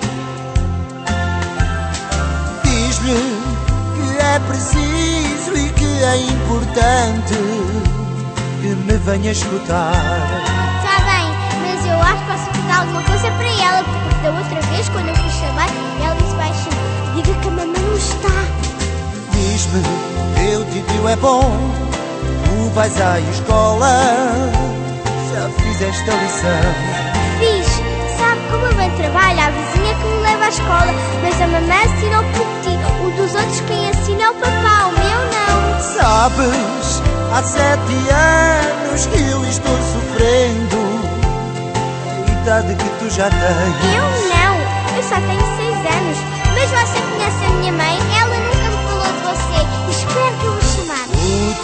Diz-lhe que é preciso e que é importante que me venha escutar. Está bem, mas eu acho que posso fazer alguma coisa para ela, porque da outra vez, quando eu fui chamar, ela disse baixinho: diga que a mamãe não está. Diz-me, teu tio é bom, tu vais à escola, já fizeste a lição? Fiz, sabe como a mãe trabalha, a vizinha que me leva à escola, mas a mamãe assinou por ti, o dos outros quem assina é o papá, o meu não. Sabes, há sete anos que eu estou sofrendo a idade que tu já tens. Eu não, eu só tenho seis anos, mas você conhece a minha mãe, ela nunca me falou de você, espero que eu vou chamar. O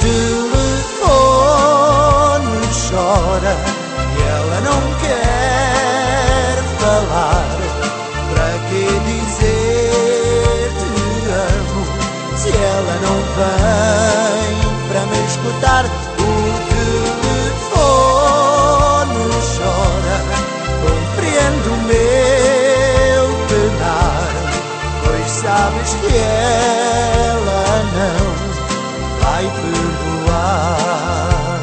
telefone chora e ela não quer falar. Para que dizer te amo se ela não vem para me escutar? O telefone chora, compreendo o meu penar, pois sabes que ela não vai perdoar.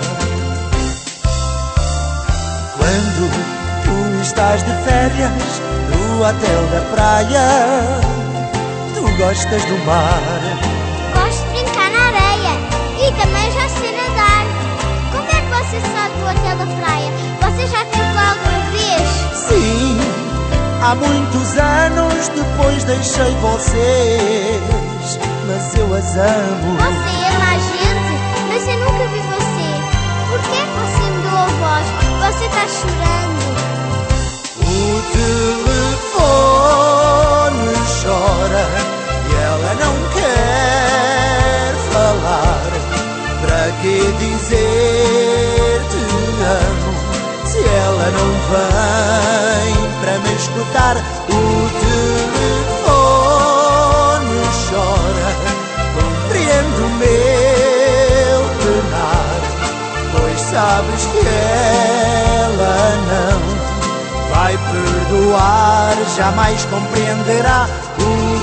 Quando tu estás de férias no hotel da praia, tu gostas do mar. Gosto de brincar na areia e também já sei nadar. Como é que você sabe do hotel da praia? Você já esteve lá alguma vez? Sim, há muitos anos depois deixei vocês, mas eu as amo. Você ama a gente, mas eu nunca vi você. Por que você mudou a voz? Você está chorando. O telefone chora e ela não quer falar. Para que dizer te amo se ela não vem para me escutar? O telefone chora, compreendo o meu penar, pois sabes que ela não vai perdoar, jamais compreenderá. O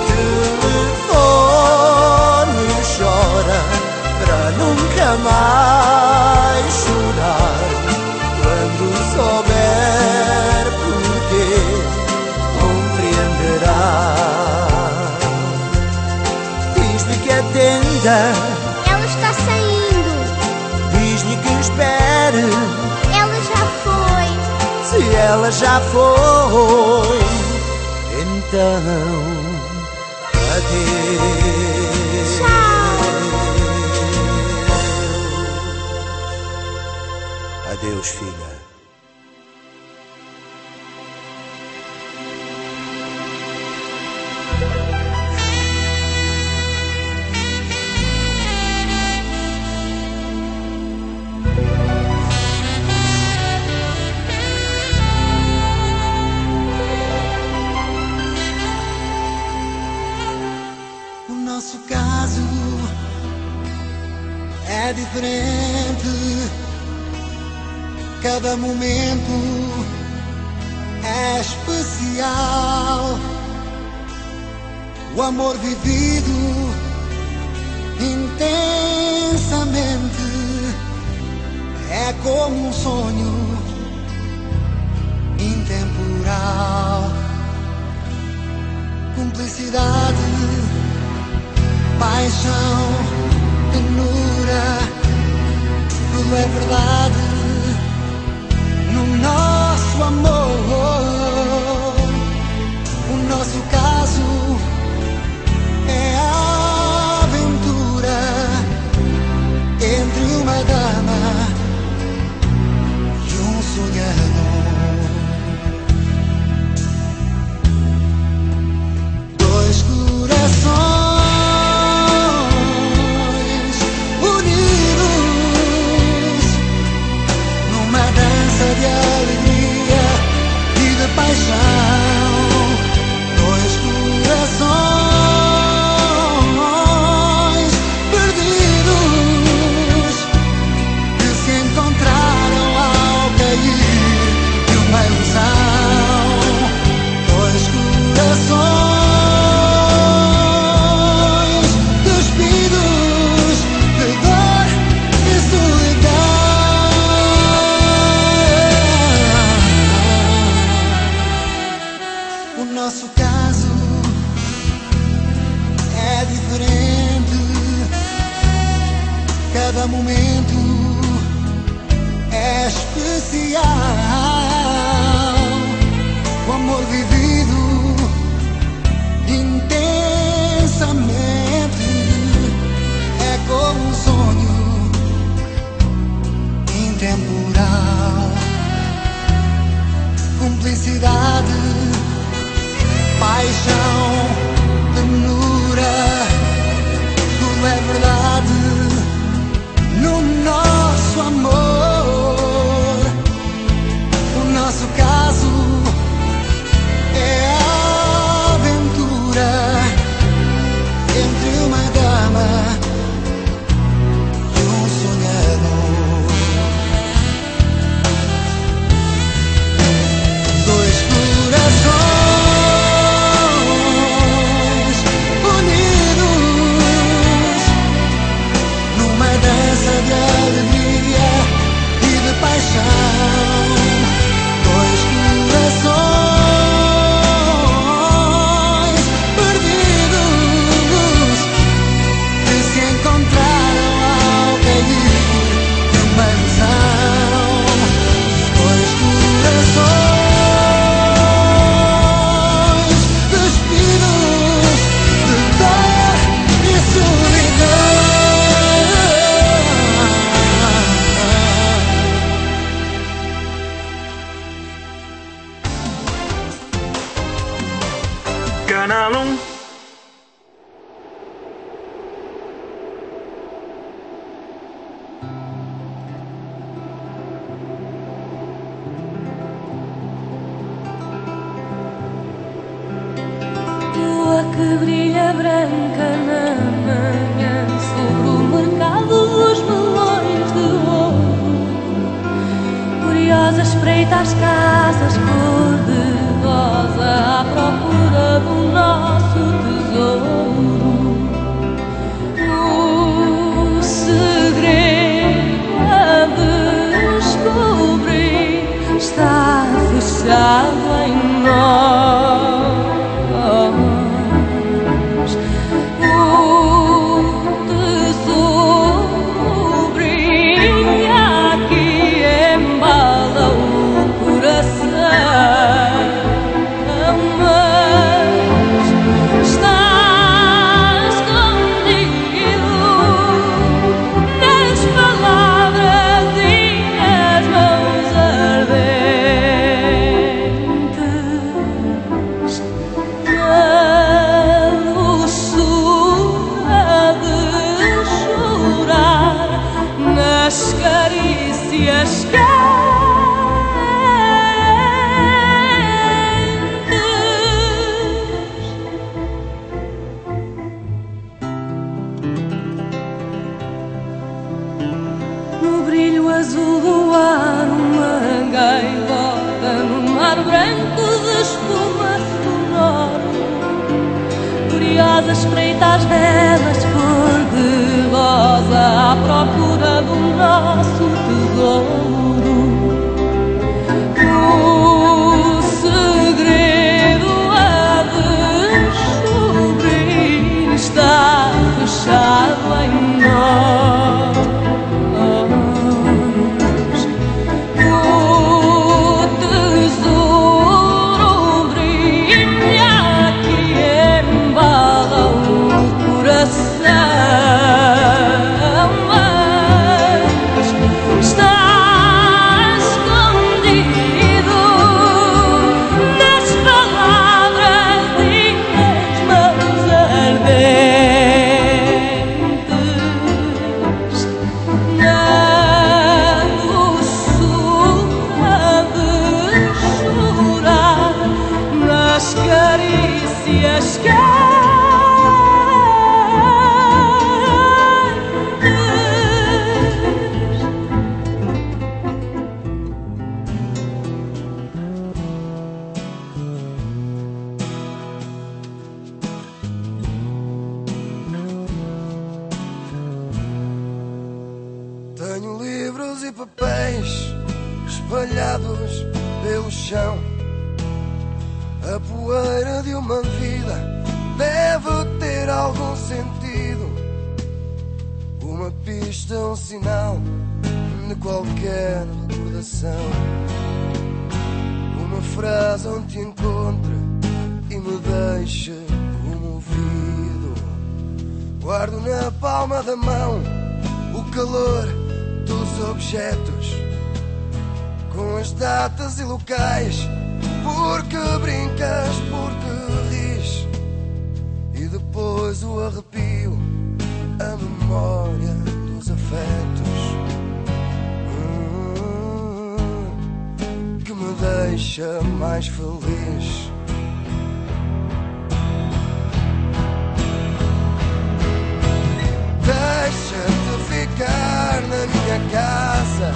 telefone chora para nunca mais chorar. Quando souber porquê, compreenderá. Diz-lhe que atenda, ela está saindo. Diz-lhe que espere, ela já foi. se ela já foi, então adeus. Tchau. Adeus, filha. O nosso caso é diferente. Cada momento é especial. o amor vivido intensamente é como um sonho intemporal. Cumplicidade, paixão, ternura, tudo é verdade no nosso amor. O nosso caso é a aventura entre uma dama e um sonhador. Dois corações unidos numa dança de alegria e de paixão. Dois corações perdidos que se encontraram ao cair de uma ilusão. Dois corações despidos de dor e solidão. O nosso caso é diferente, cada momento é especial. O amor vivido intensamente é como um sonho intemporal. Cumplicidade, paixão, ternura, tudo é verdade no nosso amor. O nosso caso é a aventura entre uma dama e um sonhador. Dois corações unidos numa dança de alegria e de paixão. Dois corações perdidos que se encontraram ao cair de uma ilusão. Dois corações despidos de dor e solidão. Canal um. Lua que brilha branca na manhã sobre o mercado dos melões de ouro. Curiosa espreita as casas cor-de-rosa à procura do nosso tesouro. O segredo a descobrir está fechado em nós. O tesouro brilha que embala o coração. Amar espreita as velas cor-de-rosa à procura do nosso tesouro. O segredo a descobrir está fechado em nós. O tesouro brilha que embala o coração, mas está escondido nas palavras ditas, mas ardentes. Na doçura de chorar, nas carícias quentes. Tenho livros e papéis espalhados pelo chão. A poeira de uma vida deve ter algum sentido. Uma pista, um sinal de qualquer recordação. Uma frase onde te encontre e me deixe comovido. Guardo na palma da mão o calor dos objetos, com as datas e locais, porque brincas, porque ris, e depois o arrepio, a memória dos afetos, hum, que me deixa mais feliz. Deixa-te ficar na minha casa.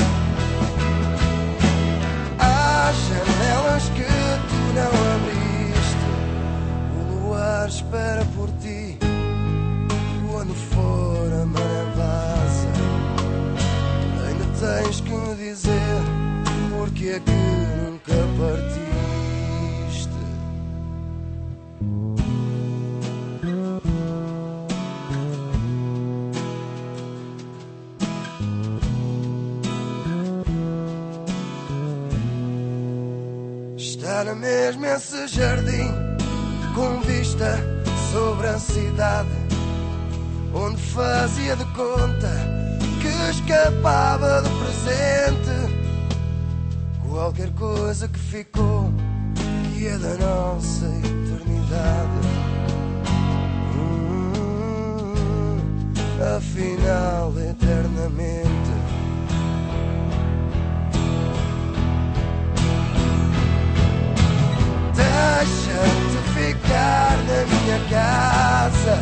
Há janelas que tu não abriste. O luar espera por ti. Quando for a maré vaza, ainda tens que me dizer porque é que nunca partiste. Está na mesma esse jardim, com vista sobre a cidade, onde fazia de conta que escapava do presente. Qualquer coisa que ficou, que é da nossa eternidade. Hum, afinal, eternamente. Deixa-te ficar na minha casa.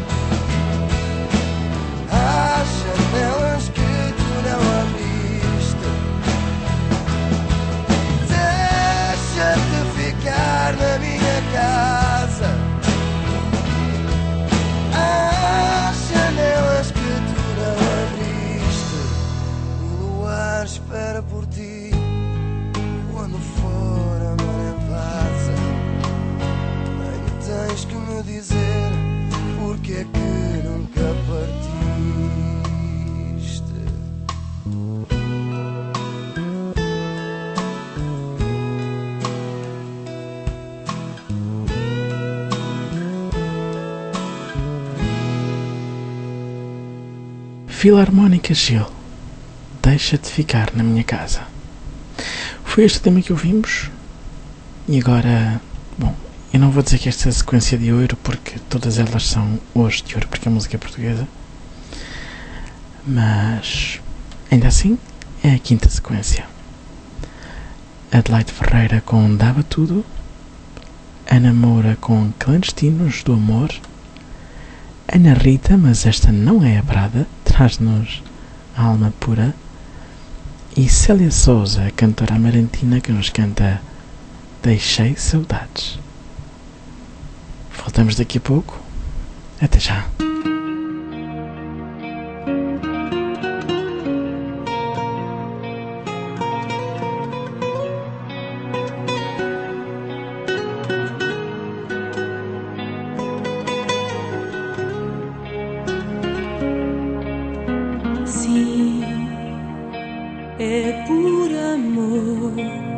Há janelas que tu não abriste. Deixa-te ficar na minha casa. Há janelas que tu não abriste. O luar espera por ti. Quando for a maré vaza, ainda tens que me dizer porque é que nunca partiste. Filarmónica Gil, deixa-te ficar na minha casa. Foi este tema que ouvimos. E agora, bom, eu não vou dizer que esta é a sequência de ouro, porque todas elas são hoje de ouro, porque a música é portuguesa. Mas, ainda assim, é a quinta sequência. Adelaide Ferreira com Dava Tudo. Ana Moura com Clandestinos do Amor. Ana Rita, mas esta não é a Prada, traz-nos a Alma Pura. E Célia Souza, a cantora amarantina, que nos canta Deixei Saudades. Voltamos daqui a pouco Até já. Sim, é por amor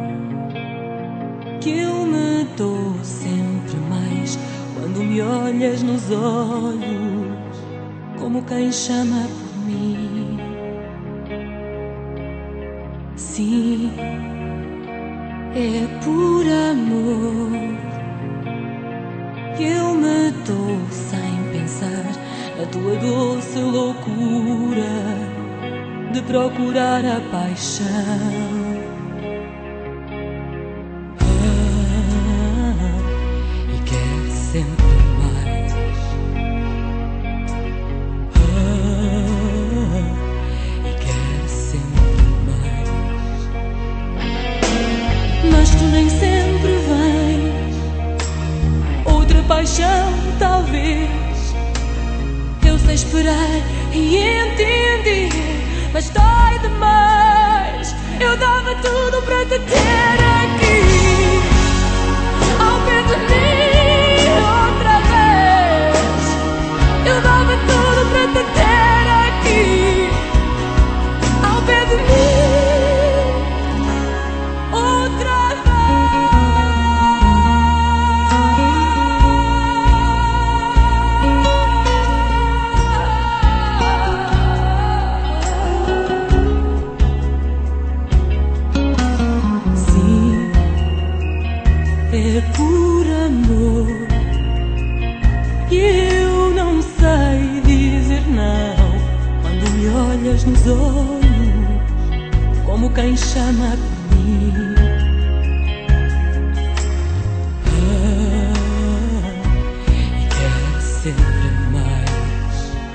que eu me dou sempre mais quando me olhas nos olhos, como quem chama por mim. Sim, é por amor que eu me dou sem pensar na tua doce loucura de procurar a paixão. Sempre mais, ah, e quero sempre mais. Mas tu nem sempre vens. Outra paixão, talvez. Eu sei esperar e entender, mas dói demais. Eu dava tudo para te ter aqui, ao pé de mim. Eu dava tudo para te ter aqui, ao pé de mim, outra vez. Sim, é por amor que eu não sei dizer não quando me olhas nos olhos, como quem chama por mim. Ah, e quero sempre mais.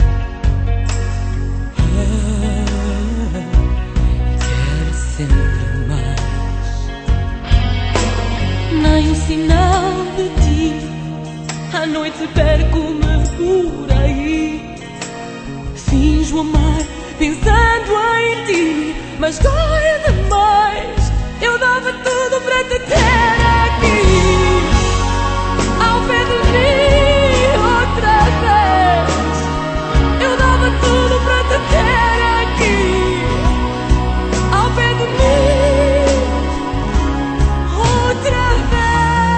Ah, e quero sempre mais. Nem um sinal de ti. À noite perco-me por aí, finjo amar pensando em ti, mas dói demais. Eu dava tudo para te ter aqui, ao pé de mim outra vez. Eu dava tudo para te ter aqui, ao pé de mim outra vez.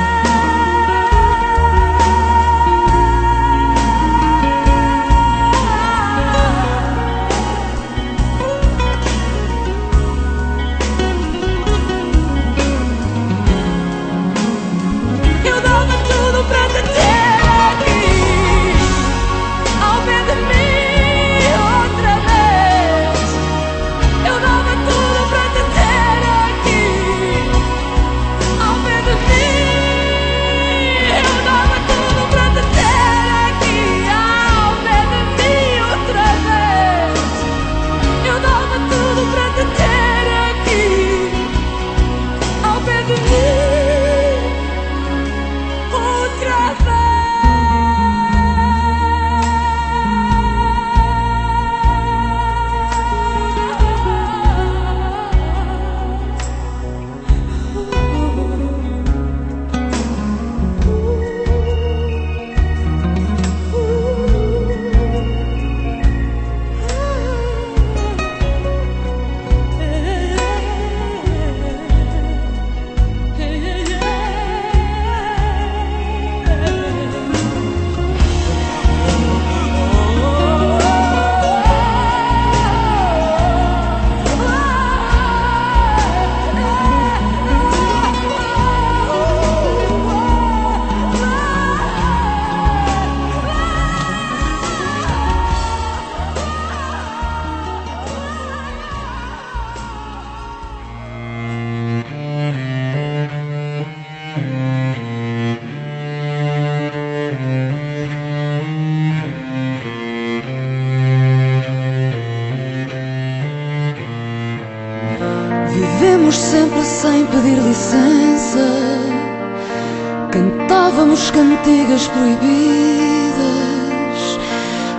Vivemos sempre sem pedir licença, cantávamos cantigas proibidas,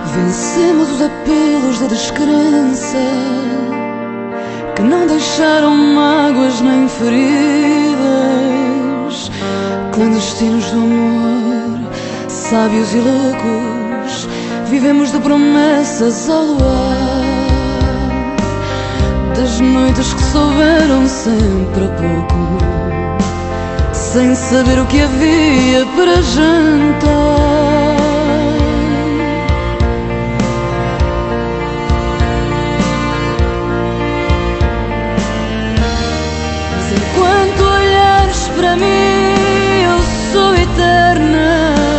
Vencemos os apelos da descrença que não deixaram mágoas nem feridas. Clandestinos do amor, sábios e loucos, vivemos de promessas ao luar, das noites que souberam sempre a pouco, sem saber o que havia para jantar. Enquanto olhares para mim, eu sou eterna.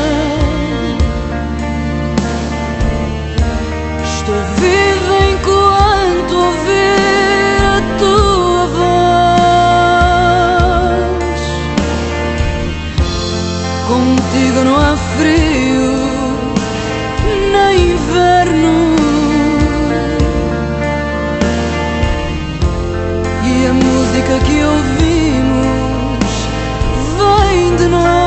Estou viva enquanto ouvir a tua voz. Contigo não há frio nem inverno, e a música que ouvimos vem de nós.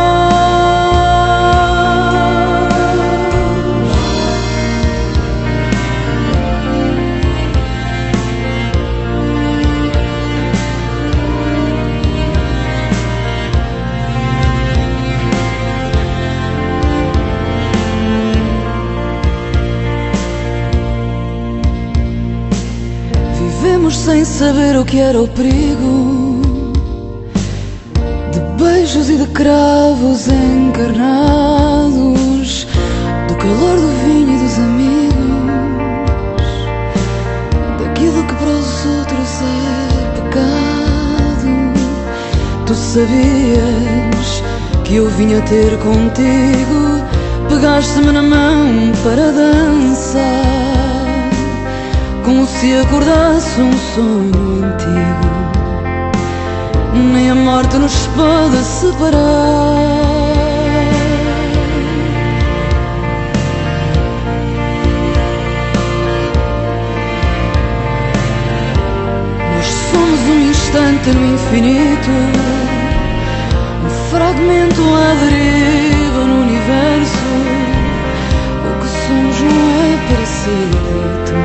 Vivemos sem saber o que era o perigo, de beijos e de cravos encarnados, do calor do vinho e dos amigos, daquilo que para os outros é pecado. Tu sabias que eu vinha ter contigo, pegaste-me na mão para dançar, como se acordasse um sonho antigo. Nem a morte nos pode separar. Nós somos um instante no infinito, um fragmento à deriva no universo. O que somos não é para ser dito,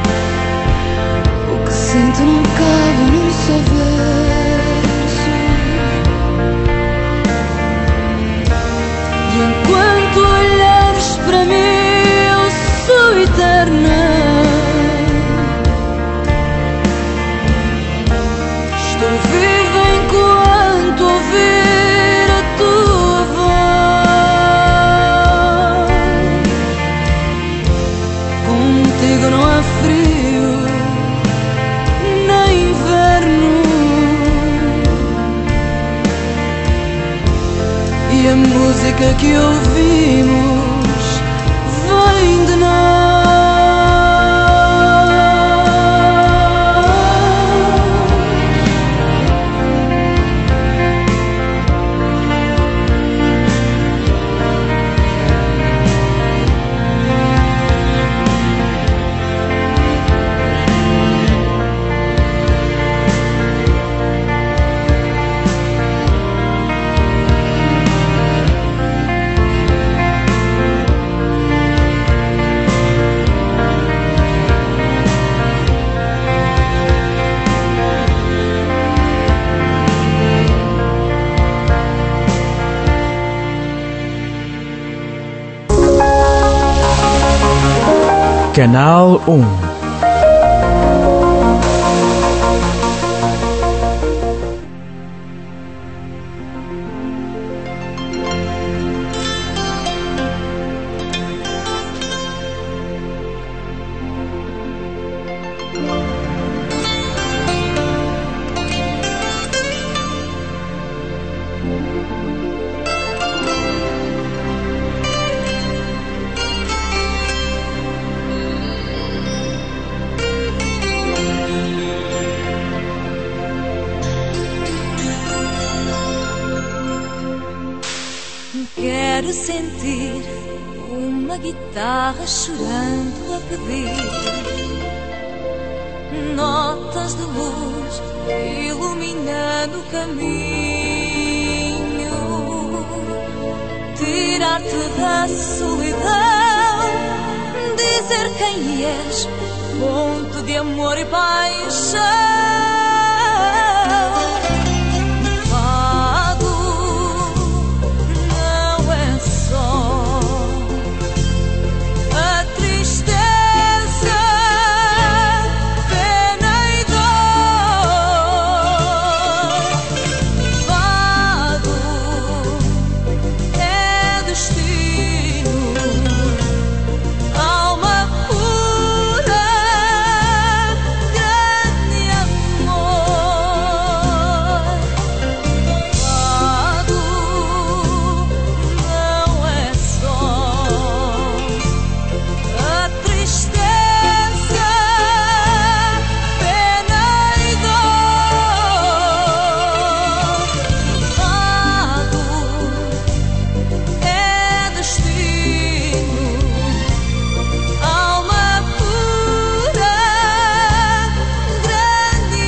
sinto não cabe num só verso. E enquanto olhares para mim, eu sou eterna. Estou viva enquanto ouvir a tua voz. Contigo não há frio nem inverno, e a música que ouvimos vem de nós. Canal um. Quero sentir uma guitarra chorando a pedir notas de luz iluminando o caminho, tirar-te da solidão, dizer quem és, ponto de amor e paixão. Fado não é só a tristeza, pena e dor. Fado é destino, alma pura, grande amor. Fado não é só a tristeza, pena e dor. Fado é destino, alma pura, grande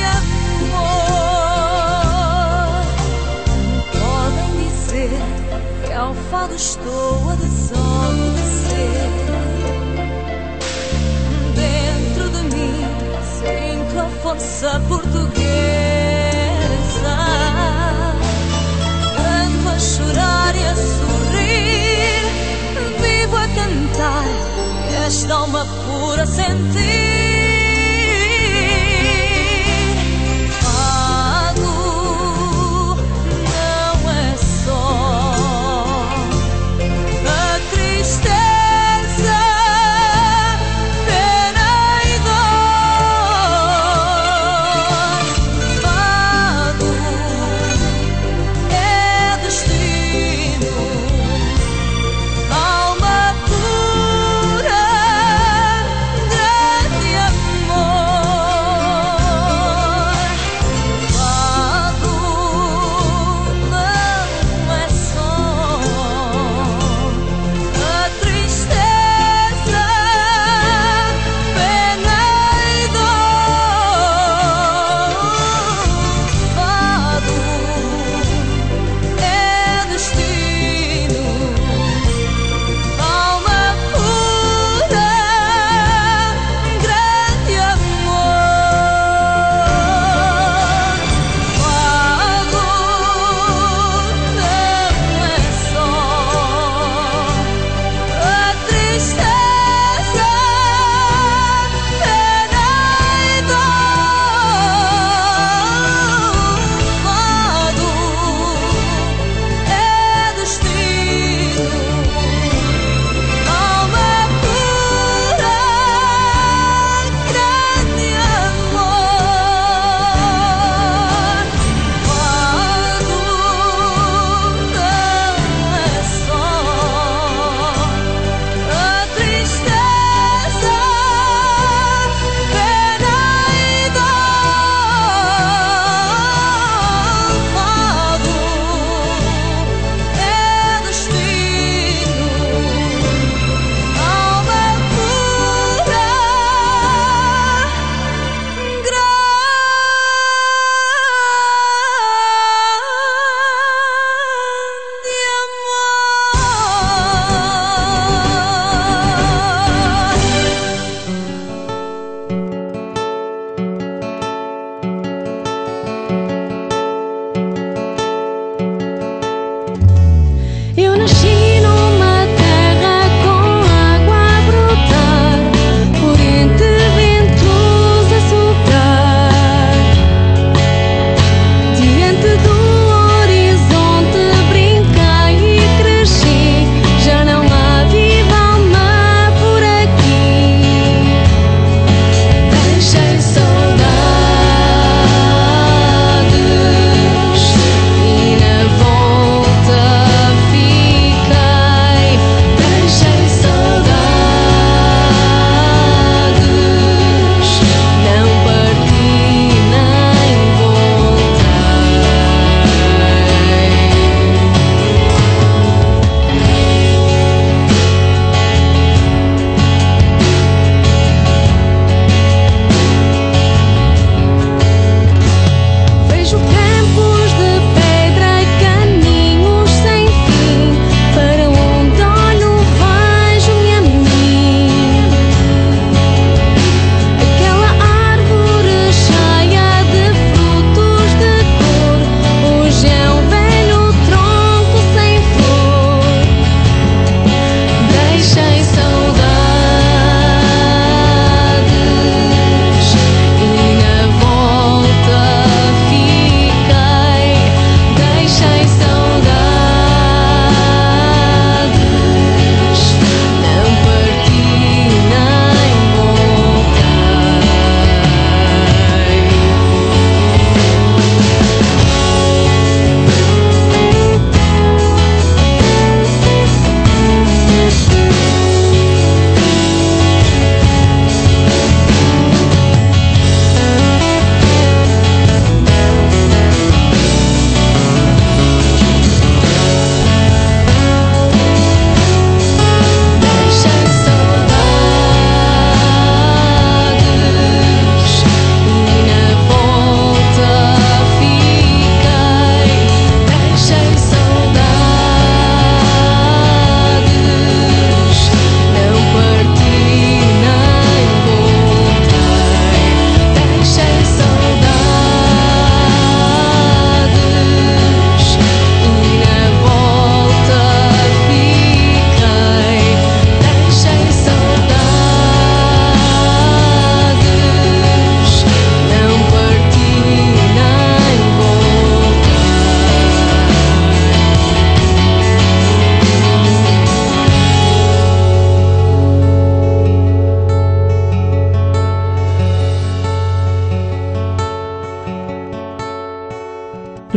amor. Podem dizer que ao fado estou a desobedecer. Dentro de mim sinto a força portuguesa, canto a chorar e a sorrir, vivo a cantar esta alma pura sentir. Fado não é só a tristeza, pena e dor. Fado é destino, alma pura, grande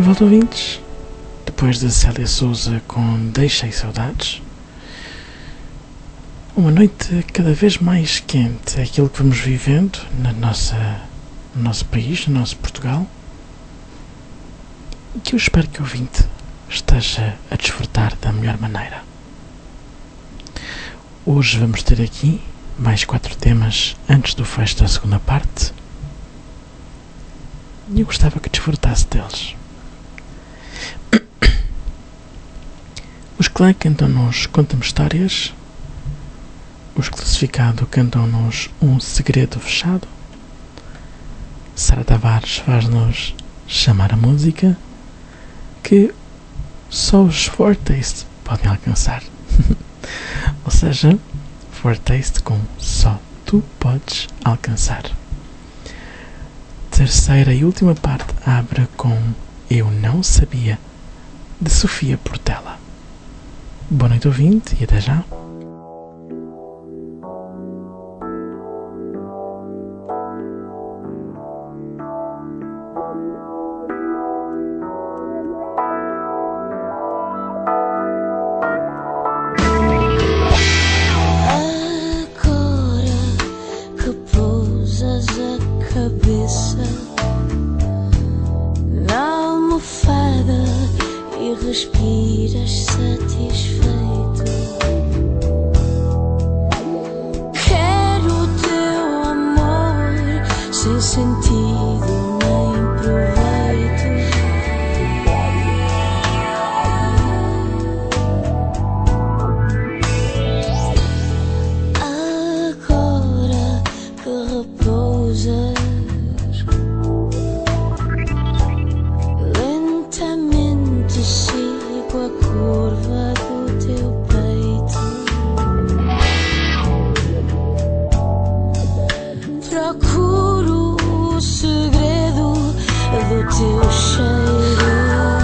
volta, ouvintes. Depois de Célia Souza com Deixei Saudades. Uma noite cada vez mais quente. É aquilo que vamos vivendo na nossa, no nosso país, no nosso Portugal. E que eu espero que o ouvinte esteja a desfrutar da melhor maneira. Hoje vamos ter aqui mais quatro temas antes do fecho da segunda parte. E eu gostava que desfrutasse deles. Os Clã cantam-nos Conta-me Histórias. Os Classificado cantam-nos Um Segredo Fechado. Sara Tavares faz-nos Chamar a Música, que só os Fortaste podem alcançar. Ou seja, Fortaste com só tu podes alcançar. Terceira e última parte abre com Eu Não Sabia, de Sofia Portela. Boa noite, ouvinte, e até já. Respiras satisfeito. Quero o teu amor sem sentido nem proveito. Agora que repousas sigo a curva do teu peito. Procuro o segredo do teu cheiro,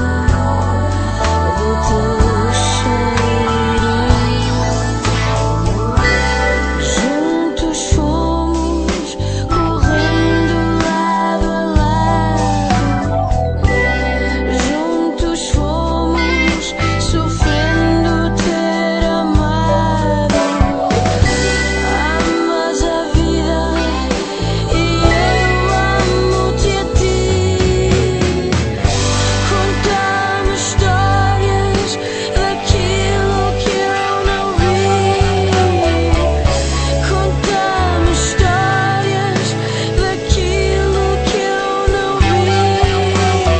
do teu cheiro. Juntos fomos correndo lado a lado. Juntos fomos sofrendo ter amado. Amas a vida e eu amo-te a ti. Conta-me histórias daquilo que eu não vi. Conta-me histórias daquilo que eu não vi.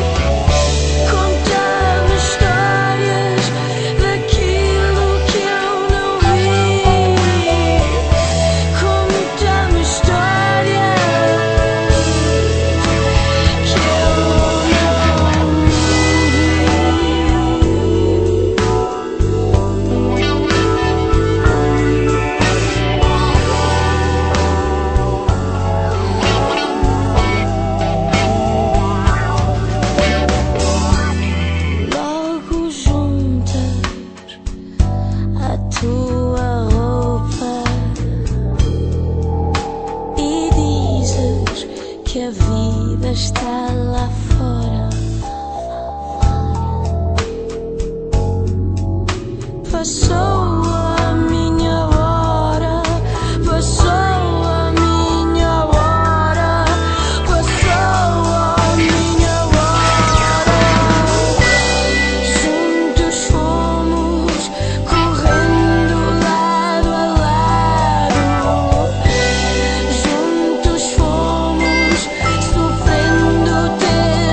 Conta-me histórias daquilo que eu não vi. Conta-me histórias que eu não logo juntas a tua roupa e dizes que a vida está lá fora. Passou a minha hora, passou a minha hora, passou a minha hora. Juntos fomos correndo lado a lado. Juntos fomos sofrendo ter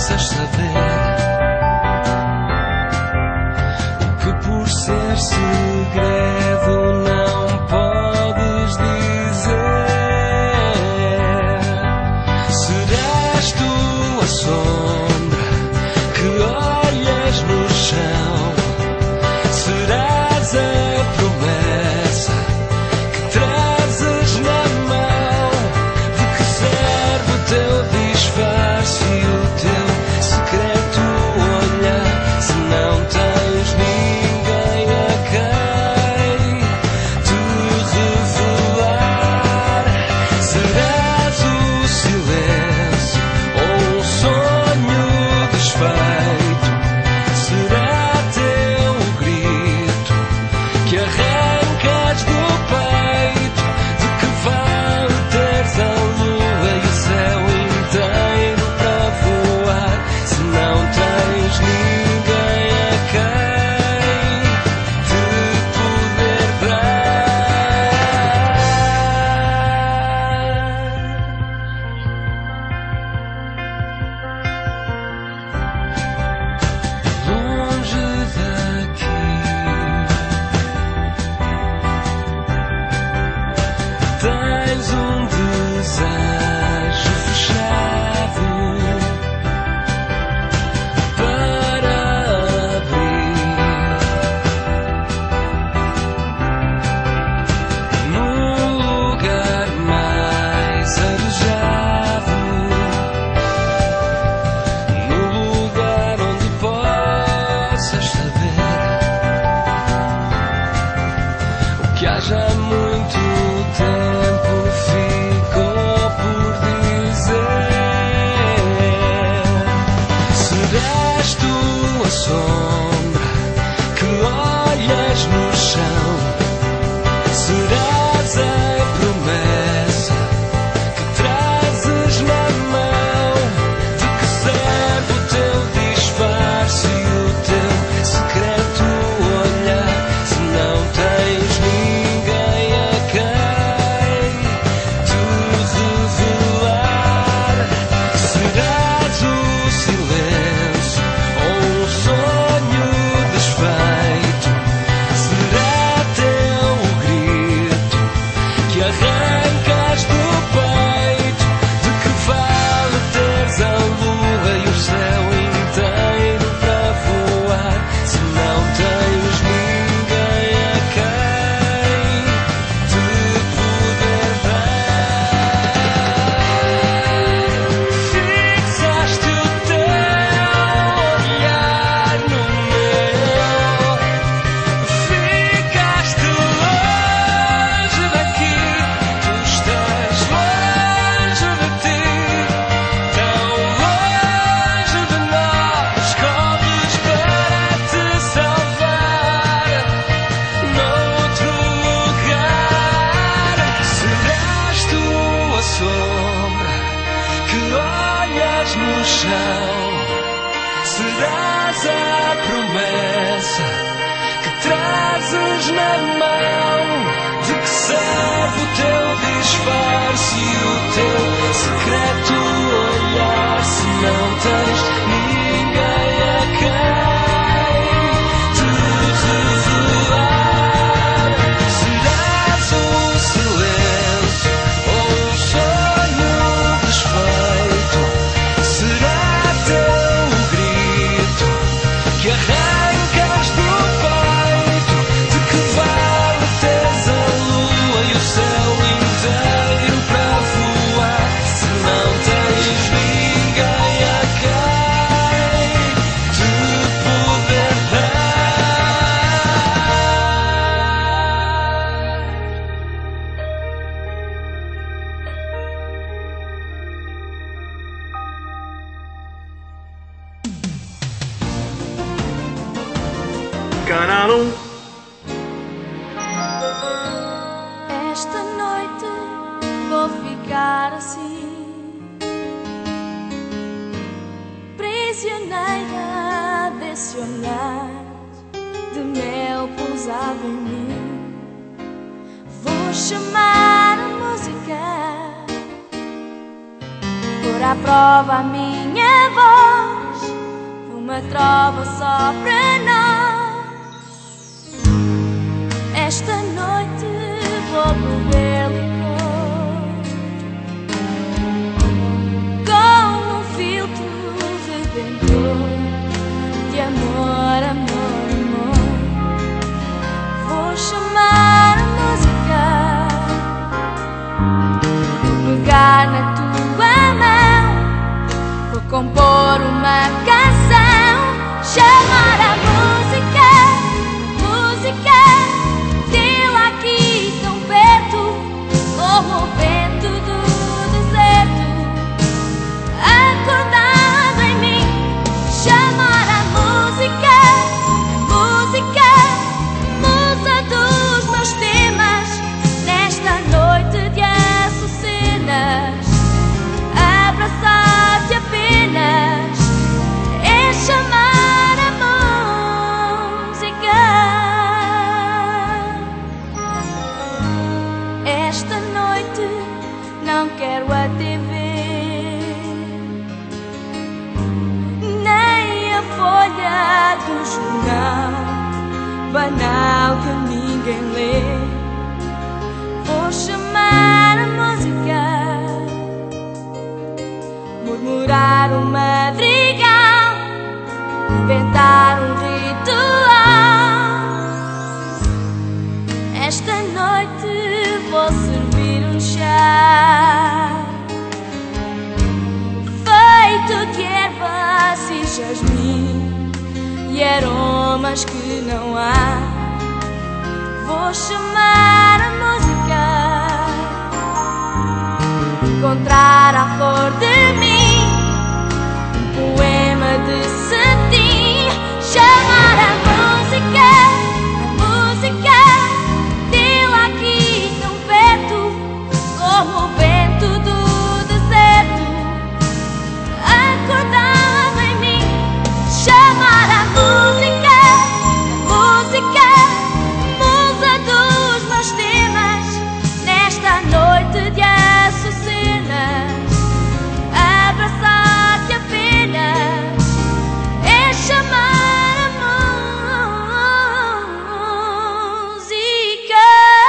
possas saber o que por ser segredo não podes dizer. Serás tu a sombra que olhas no chão, serás a promessa que trazes na mão. De que serve o teu disfarce e o teu secreto olhar se não tens ninguém a quem te revelar? Serás o silêncio ou um sonho desfeito? Será teu o grito que arrancas do peito? De que vale teres a lua e o céu inteiro para voar se não tens ninguém a quem te poder dar? Longe daqui tens um desejo fechado para abrir no lugar mais arejado, no lugar onde possas saber o que há já muito tempo ficou por dizer. Serás tu a sombra que olhas no chão, serás a promessa que trazes na mão. De que serve o teu disfarce e o teu secreto olhar se não tens ninguém a quem te revelar? Serás o silêncio ou um sonho desfeito? Será teu o grito que arrancas do peito? De que vale teres a lua e o céu inteiro para voar se não tens ninguém a quem te poder dar? Fixaste o teu olhar no meu, ficaste longe daqui, tu estás longe de ti, tão longe de nós. Corres para te salvar noutro lugar. Serás tu a sombra que olhas no chão, serás a promessa que trazes na mão. De que serve o teu disfarce e o teu secreto olhar se não tens ninguém a quem te revelar? Serás o silêncio ou um sonho desfeito? Será teu o grito que arrancas do peito? De que vale teres a lua e o céu inteiro para voar se não tens ninguém a quem te poder dar? Canal um. Esta noite vou ficar assim, prisioneira desse olhar de mel pousado em mim. Vou chamar a música, pôr à prova a minha voz uma trova só para nós. Esta noite vou beber licor com um filtro redentor de amor, amor, amor. Vou chamar a música, vou pegar na tua mão, vou compor uma canção, chamar a música, música, dê-la aqui tão perto, como o vento do deserto, acordado em mim, chamar a música, a música, musa dos meus temas, nesta noite de açucenas, abraçar-te apenas é chamar a música. Esta noite não quero a T V, nem a folha do jornal banal que ninguém lê. Vou chamar a música, murmurar um madrigal, inventar um ritual. Esta noite vou servir um chá feito de ervas e jasmim e aromas que não há. Vou chamar a música, encontrar a flor de mim, um poema de cetim, chamar a música, a música, dê-la aqui tão perto, como o vento do deserto, acordado em mim, chamar a música, a música, musa dos meus temas, nesta noite de açucenas, abraçar-te apenas é chamar a música.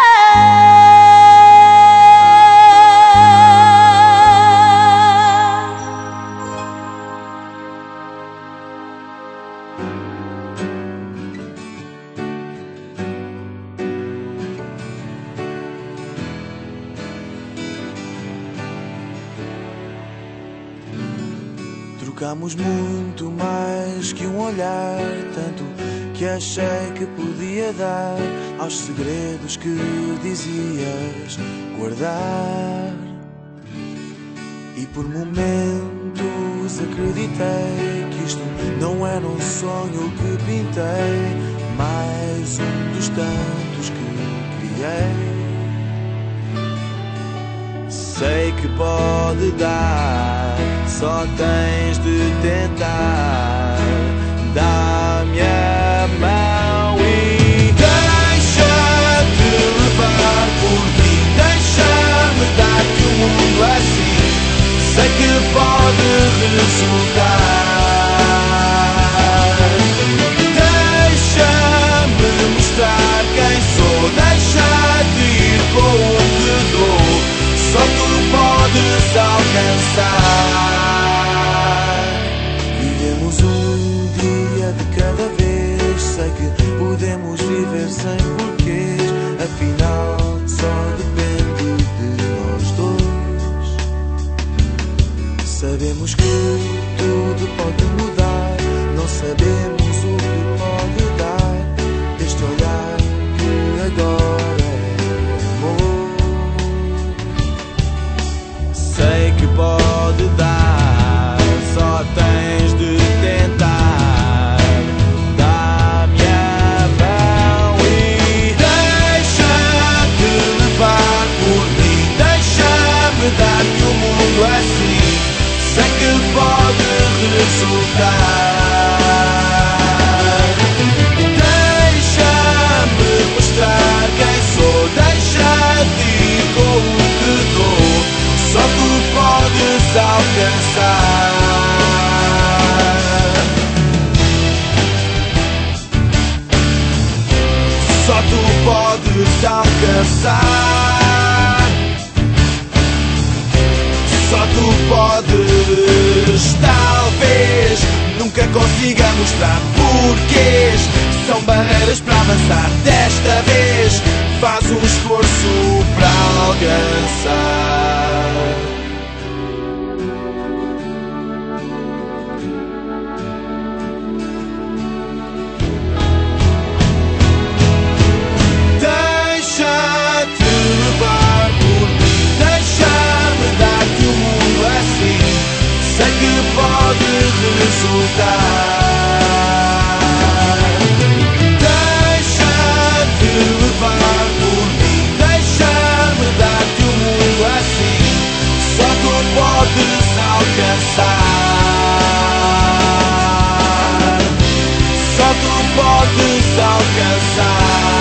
Trocamos muito mais que um olhar, tanto que achei que podia dar aos segredos que dizias guardar. E por momentos acreditei que isto não era um sonho que pintei, mais um dos tantos que criei. Sei que pode dar, só tens de tentar. Dá-me a mão e deixa-te levar por mim. Deixa-me dar-te o mundo assim. Sei que pode resultar. Deixa-me mostrar quem sou. Deixa-te ir com o que dou. Só tu podes alcançar. Vivemos um dia de cada vez. Sei que podemos viver sem porquês. Afinal, só depende de nós dois. Sabemos que tudo pode mudar. Não sabemos o que pode dar. Este olhar que agora é amor. Sei que pode dar, só tens de tentar. Dá-me a mão e alcançar. Só tu podes, talvez nunca consiga mostrar porquês. São barreiras para avançar. Desta vez faz um esforço para alcançar. Deixa-te levar por mim, deixa-me dar-te o mundo assim. Sei que pode resultar. Deixa-te levar por mim, deixa-me dar-te o mundo assim. Só tu podes alcançar. Só tu podes alcançar.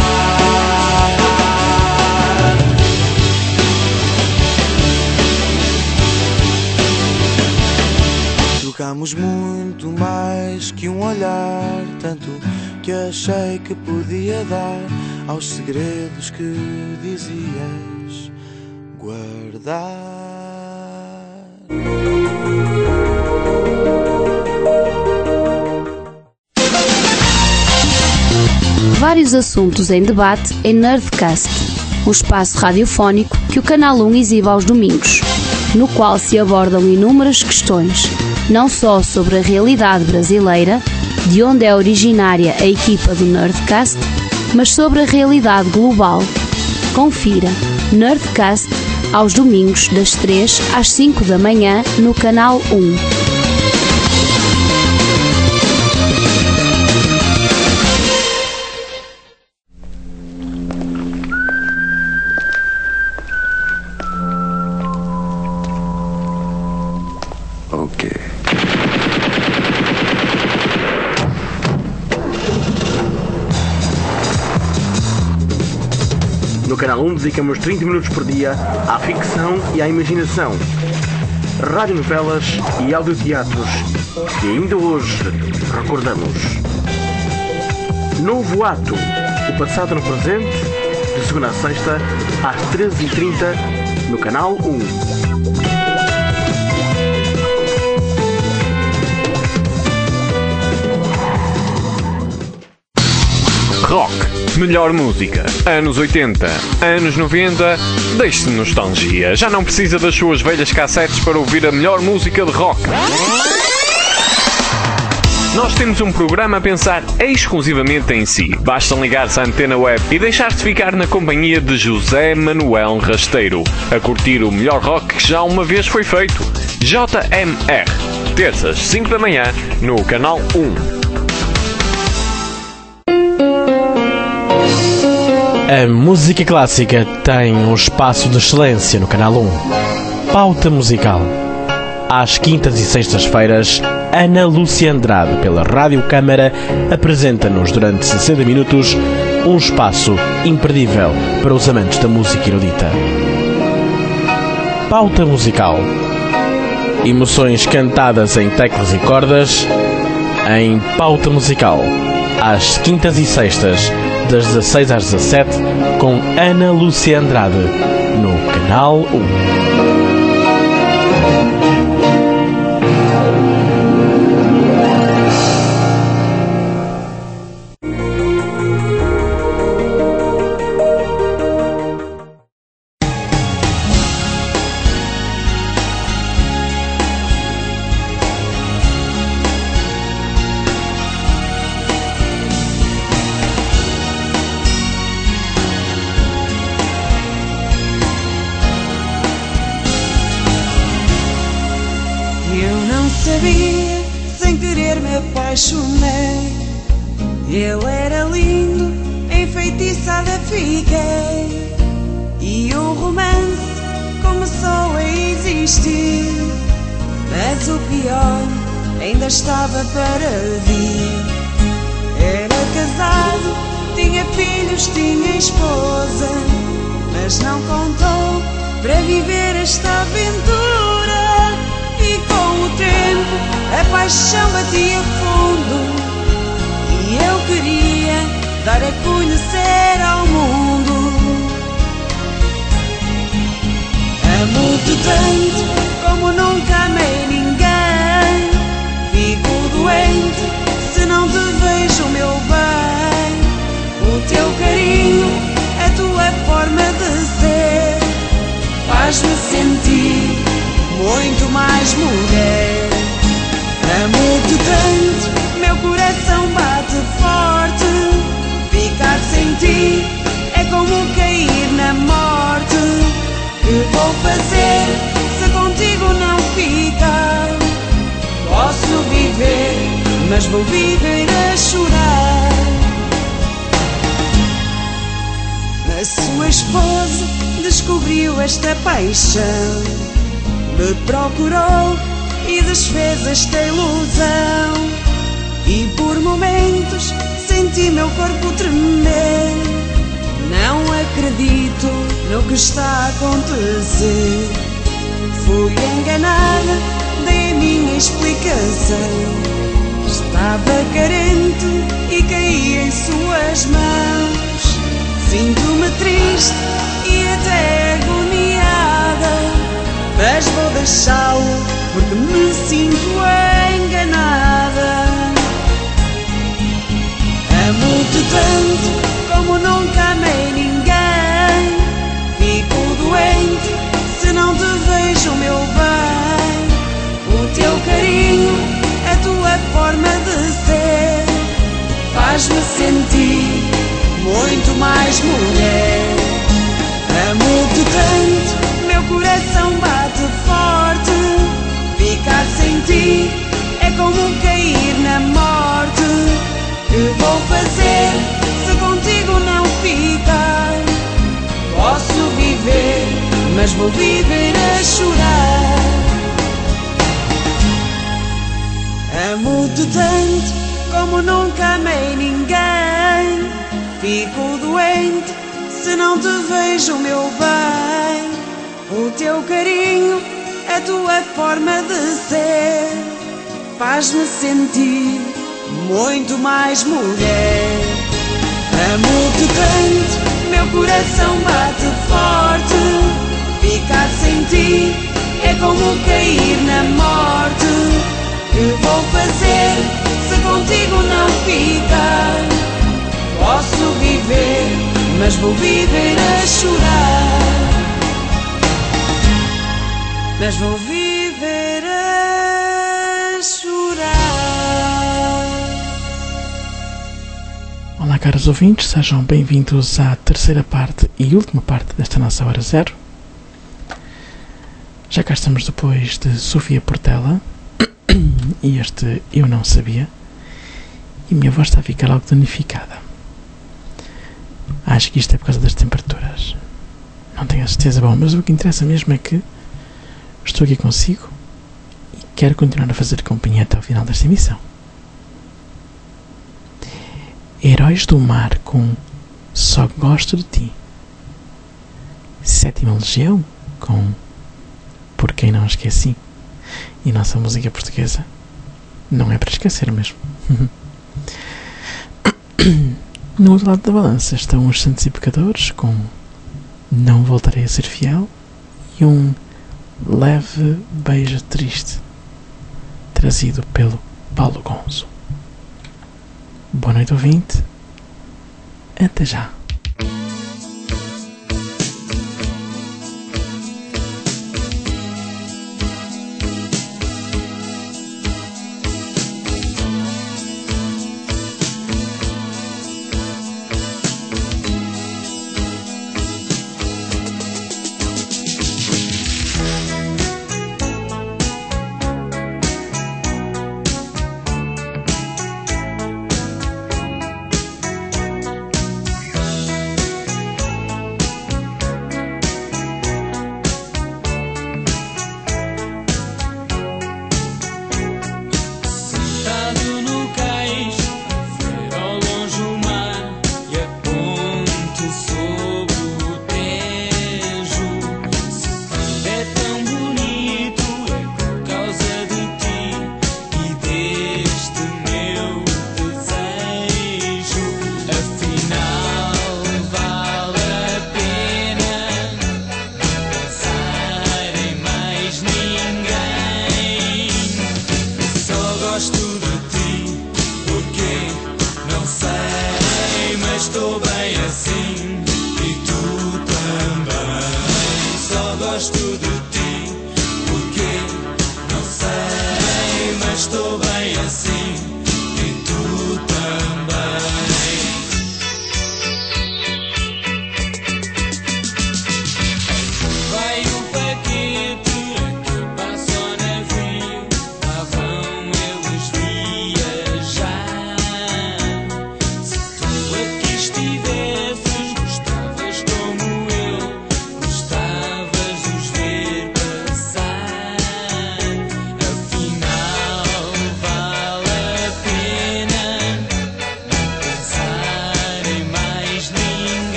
Trocamos muito mais que um olhar, tanto que achei que podia dar aos segredos que dizias guardar. Vários assuntos em debate em Nerdcast, um espaço radiofónico que o Canal um exibe aos domingos, no qual se abordam inúmeras questões, não só sobre a realidade brasileira, de onde é originária a equipa do Nerdcast, mas sobre a realidade global. Confira Nerdcast aos domingos das três às cinco da manhã no Canal um. No Canal um dedicamos trinta minutos por dia à ficção e à imaginação, radionovelas e audioteatros que ainda hoje recordamos. Novo Ato, o passado no presente, de segunda a sexta às treze e trinta no Canal um. Rock, melhor música, anos oitenta, anos noventa, deixe-se nostalgia, já não precisa das suas velhas cassetes para ouvir a melhor música de rock. Nós temos um programa a pensar exclusivamente em si, basta ligar-se à antena web e deixar-se ficar na companhia de José Manuel Rasteiro, a curtir o melhor rock que já uma vez foi feito. J M R, terças, cinco da manhã, no Canal um. A música clássica tem um espaço de excelência no Canal um. Pauta musical. Às quintas e sextas-feiras, Ana Lúcia Andrade, pela Rádio Câmara, apresenta-nos durante sessenta minutos um espaço imperdível para os amantes da música erudita. Pauta musical. Emoções cantadas em teclas e cordas em Pauta musical. Às quintas e sextas, das dezasseis às dezassete, com Ana Lúcia Andrade, no Canal um. Sabia, sem querer me apaixonei. Ele era lindo, enfeitiçada fiquei. E o romance começou a existir. Mas o pior ainda estava para vir. Era casado, tinha filhos, tinha esposa, mas não contou para viver esta aventura. E com o tempo a paixão batia fundo, e eu queria dar a conhecer ao mundo tanto como nunca amei ninguém. Fico doente se não te vejo, meu bem. O teu carinho, a tua forma de ser, faz-me sentir muito mais mulher. Amo-te tanto, meu coração bate forte. Ficar sem ti é como cair na morte. Que vou fazer se contigo não ficar? Posso viver, mas vou viver a chorar. A sua esposa descobriu esta paixão, me procurou e desfez esta ilusão. E por momentos senti meu corpo tremer. Não acredito no que está a acontecer. Fui enganada, dei a minha explicação. Estava carente e caí em suas mãos. Sinto-me triste e até agoniada, mas vou deixá-lo porque me sinto enganada. Amo-te tanto como nunca amei ninguém. Fico doente se não te vejo, meu bem. O teu carinho, a tua forma de ser, faz-me sentir muito mais mulher. Amo-te tanto, meu coração bate forte. Ficar sem ti é como cair na morte. Que vou fazer se contigo não ficar? Posso viver, mas vou viver a chorar. Amo-te tanto como nunca amei ninguém. Fico doente se não te vejo, meu bem. O teu carinho, a tua forma de ser, faz-me sentir muito mais mulher. Amo-te tanto, meu coração bate forte. Ficar sem ti é como cair na morte. Que vou fazer se contigo não ficar? Posso viver, mas vou viver a chorar. Mas vou viver a chorar. Olá, caros ouvintes, sejam bem-vindos à terceira parte e última parte desta nossa Hora Zero. Já cá estamos depois de Sofia Portela e este Eu Não Sabia, e a minha voz está a ficar algo danificada. Acho que isto é por causa das temperaturas. Não tenho a certeza, bom, mas o que interessa mesmo é que estou aqui consigo e quero continuar a fazer companhia até ao final desta emissão. Heróis do Mar com Só Gosto de Ti. Sétima Legião com Por Quem Não Esqueci. E nossa música portuguesa não é para esquecer mesmo. No outro lado da balança estão os Santos e Pecadores com Não Voltarei a Ser Fiel e um Leve Beijo Triste, trazido pelo Paulo Gonzo. Boa noite, ouvinte. Até já.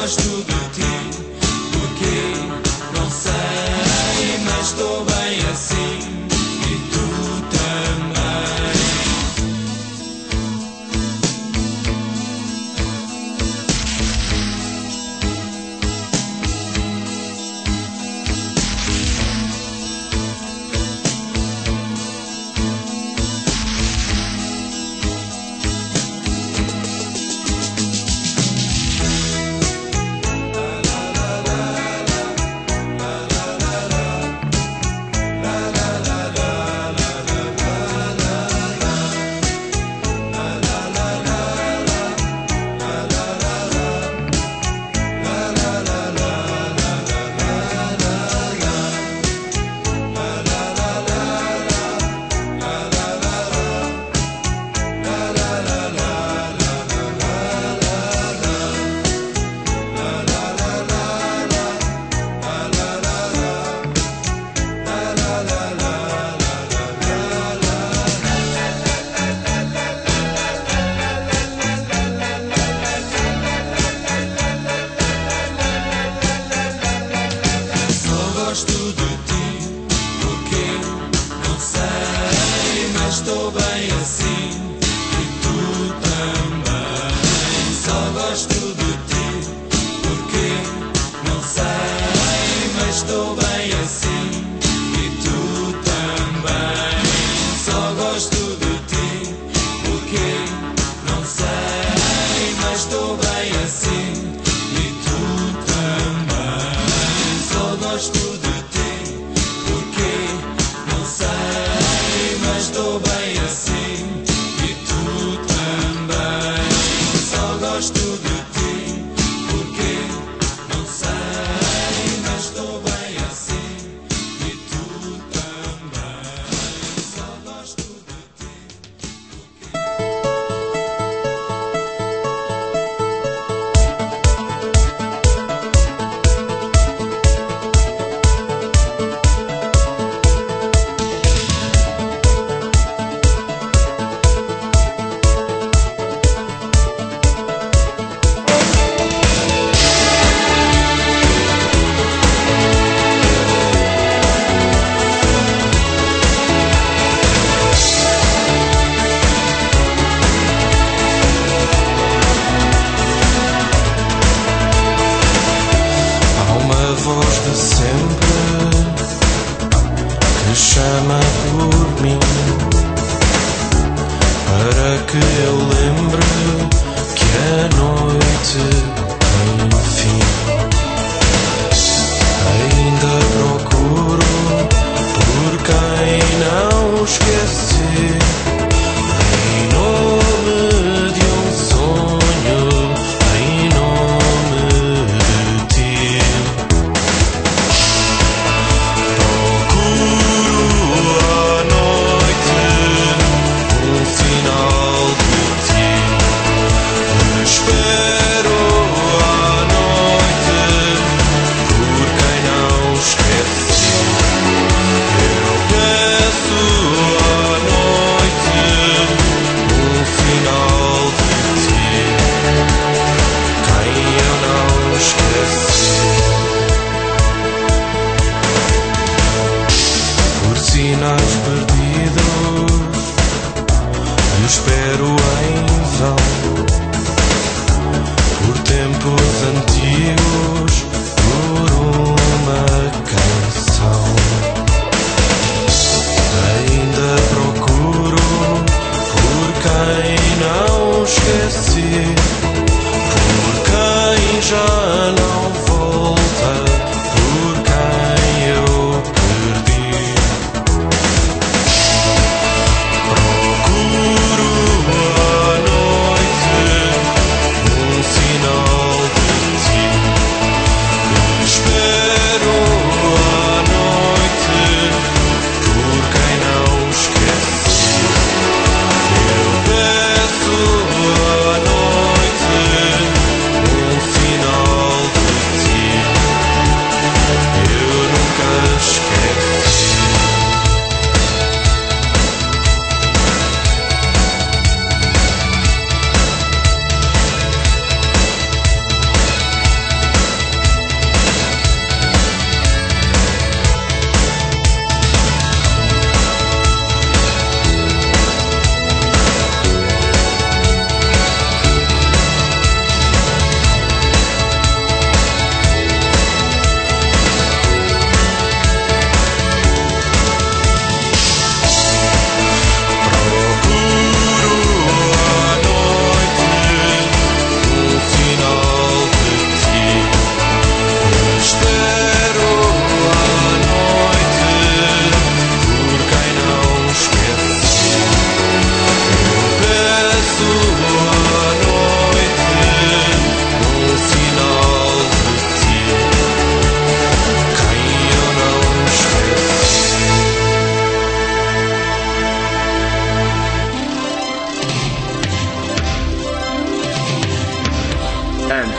gosto de ti. Porquê? Não sei, mas estou bem assim. E tu também.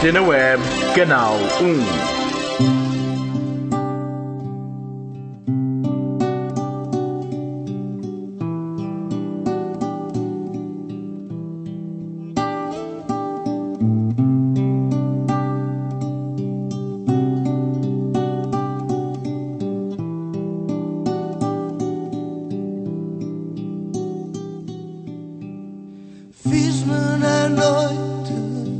Antena Web, Canal um. Fiz-me na noite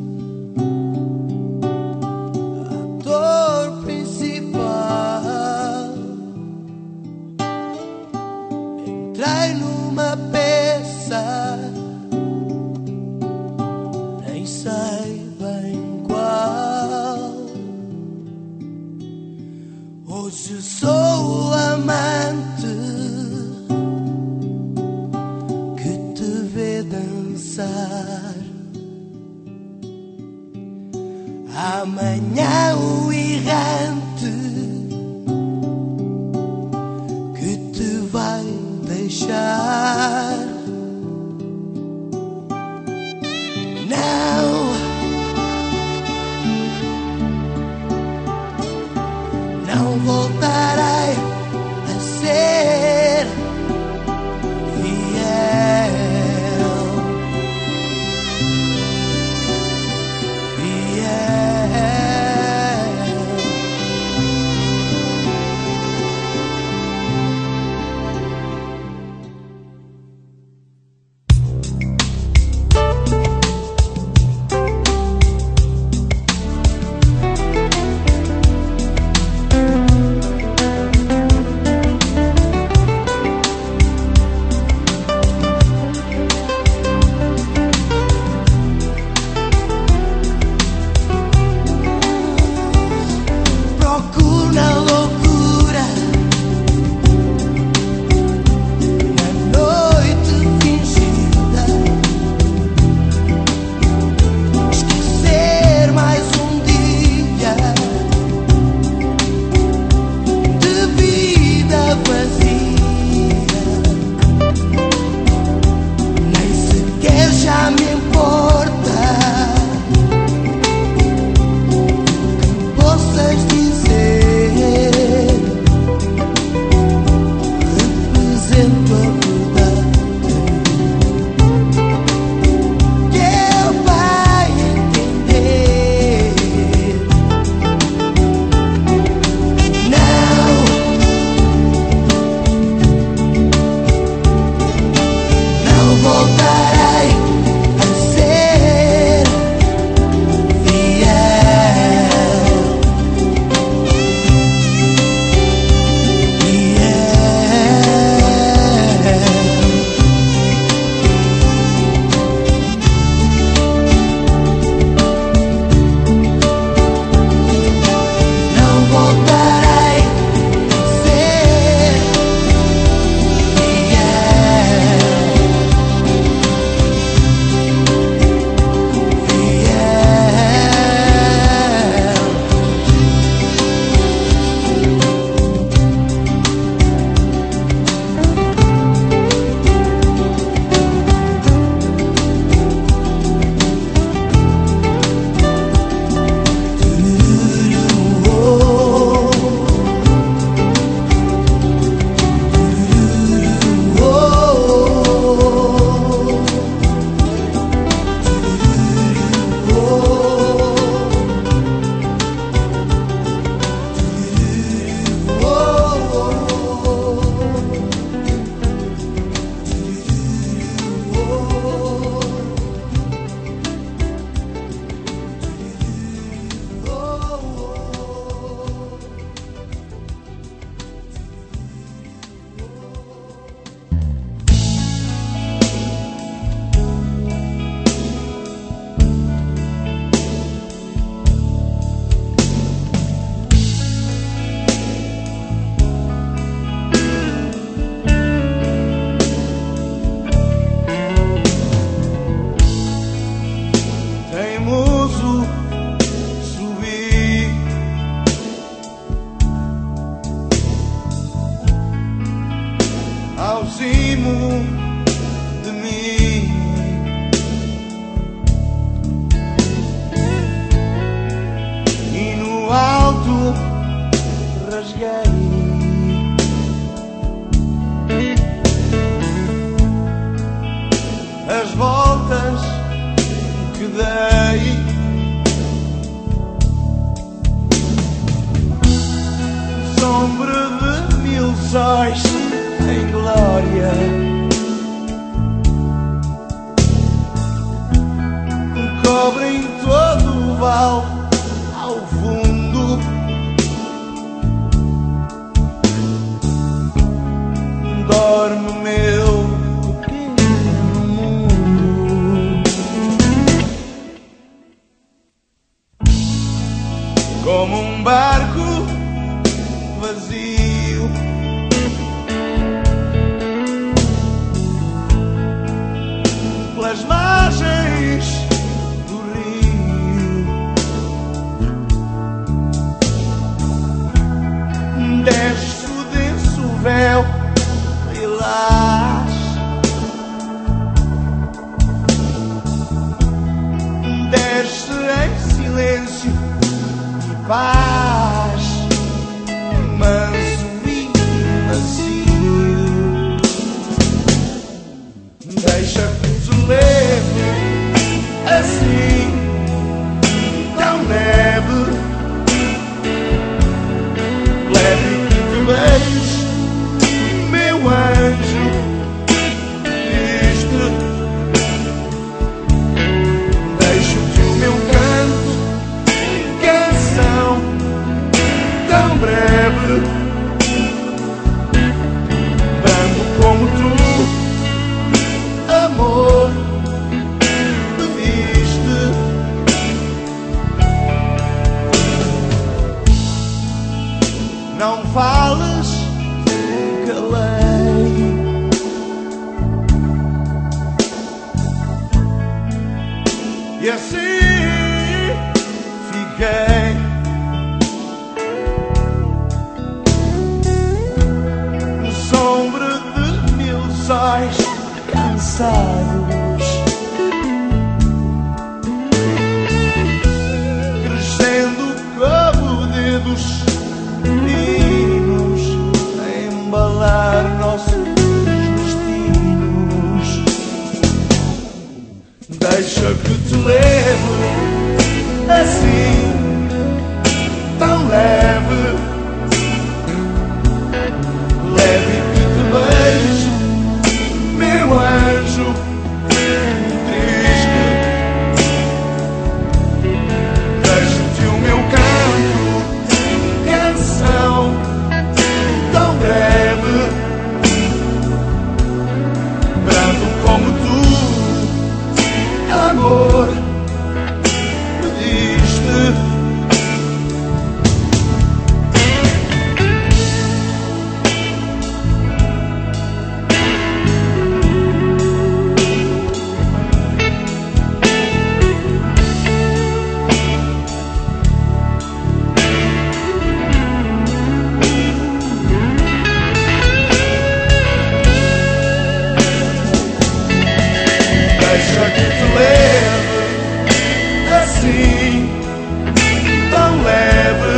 ator principal. Entrei numa peça, nem sei bem qual. Hoje sou o amante que te vê dançar. Amanhã o errante que te vai deixar. Não, não voltarei a ser fiel. no alto rasguei. As voltas que dei, sombra de mil sóis em glória, cobrem todo o vale ao fundo. Dorme meu pequeno mundo, como um barco vazio, pelas margens do rio. Desce o denso véu lilás, desce em silêncio e paz, manso e macio. Deixa que te leve assim, tão leve, leve que te beije, meu anjo triste. Deixo-te o meu canto, canção tão breve, brando como tu, amor, pediste. Não fales, calei. E assim fiquei, sombra de mil sóis cansados, crescendo como dedos finos a embalar nossos destinos. Deixa que te leve assim, tão leve, leve que te beije, meu anjo triste. Deixa-te o meu canto, canção tão breve, brando como tu, amor, pediste. Deixa que te leve assim, tão leve,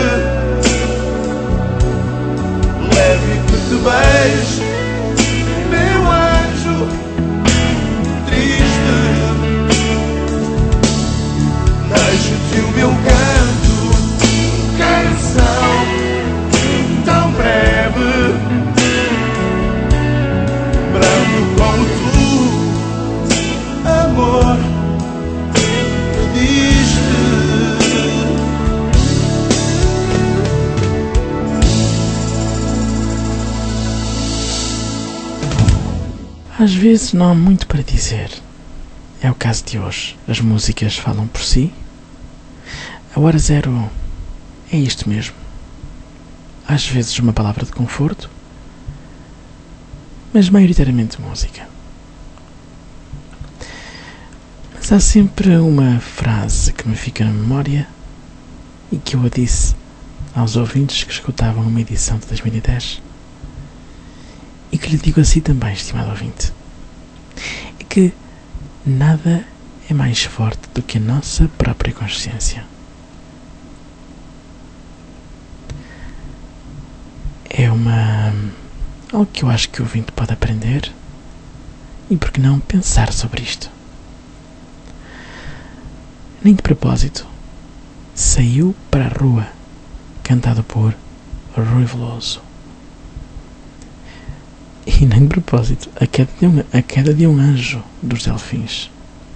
leve que te beije, meu anjo triste. Deixo-te o meu canto, canção tão breve, brando como tu, amor, pediste. Às vezes não há muito para dizer. É o caso de hoje. As músicas falam por si. A hora zero é isto mesmo. Às vezes uma palavra de conforto, mas maioritariamente música. Mas há sempre uma frase que me fica na memória e que eu a disse aos ouvintes que escutavam uma edição de dois mil e dez e que lhe digo assim também, estimado ouvinte, é que nada é mais forte do que a nossa própria consciência. é uma... algo que eu acho que o ouvinte pode aprender e, por que não, pensar sobre isto. Nem de propósito, Saiu para a Rua, cantado por Rui Veloso. E nem de propósito, A Queda de um, a queda de um Anjo, dos Delfins.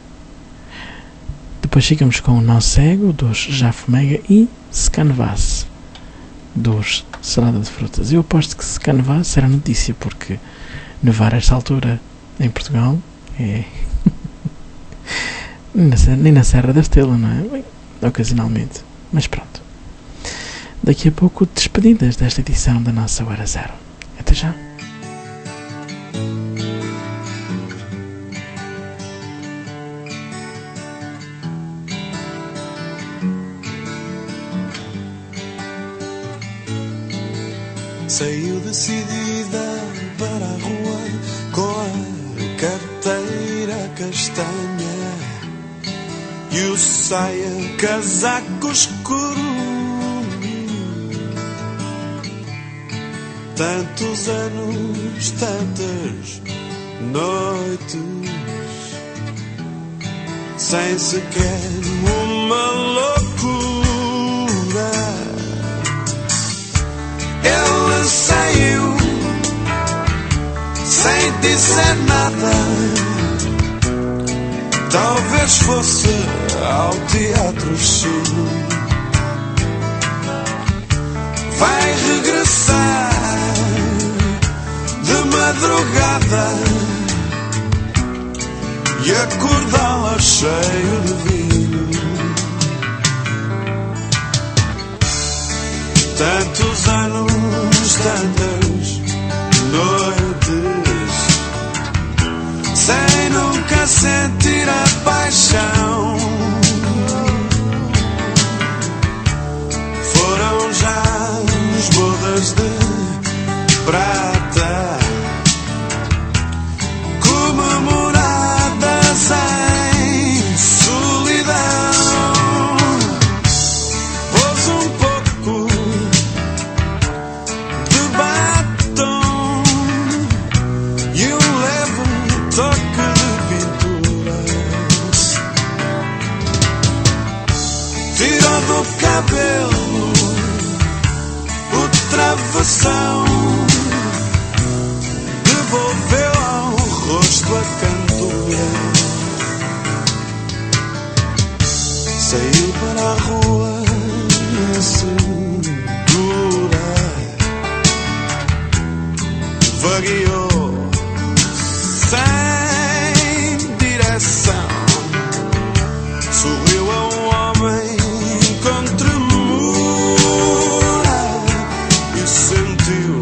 Depois ficamos com O Nó Cego, dos Jafomega, e Scanvas, dos Salada de Frutas. Eu aposto que Scanvas era notícia, porque nevar a esta altura em Portugal é... nem na Serra da Estrela, não é? Bem, ocasionalmente. Mas pronto. Daqui a pouco, despedidas desta edição da nossa Hora Zero. Até já. Saiu decidida para a rua com a carteira castanha e o saia casaco escuro. Tantos anos, tantas noites, sem sequer uma loucura. Ela saiu sem dizer nada. Talvez fosse ao Teatro Chino. Vai regressar de madrugada e acordá-la cheio de vinho. Tantos anos, tantas noites, sem nunca sentir a paixão. Foram já as bodas de prata, comemoradas em solidão. Pôs um pouco de batom e um leve toque de pintura. Tirou do cabelo o travessão, devolveu ao rosto a cantora. Saiu para a rua segura, vagueou sem direção. Sorriu a um homem com tremura e sentiu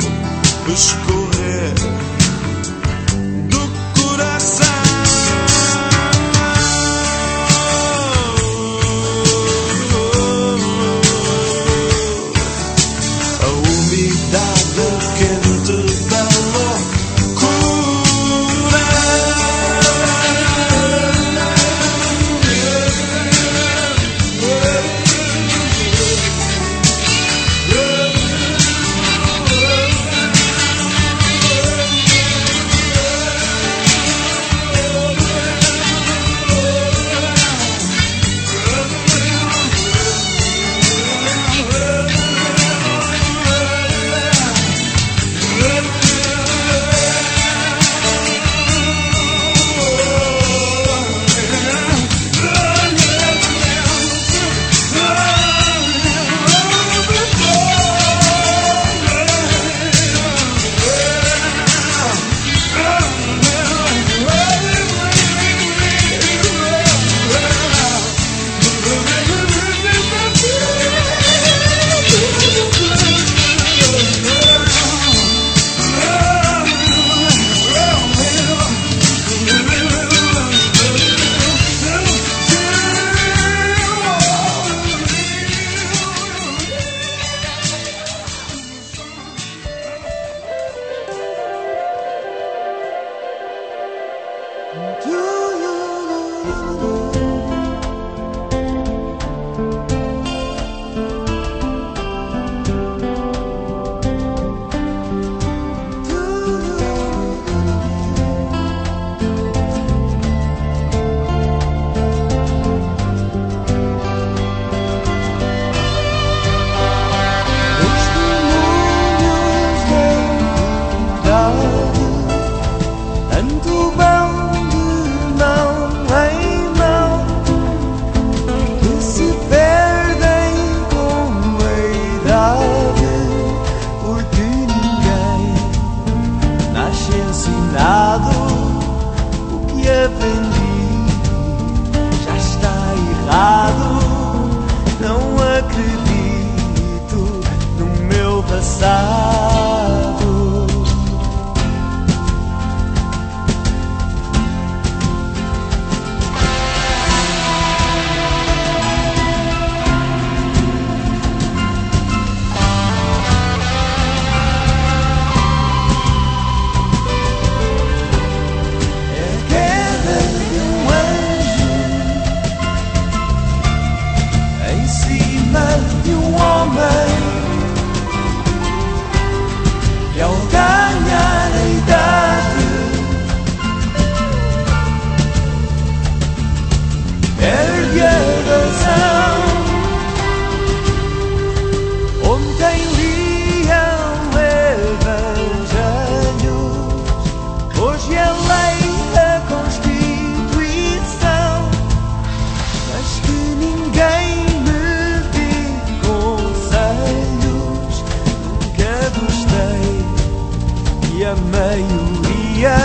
meio-dia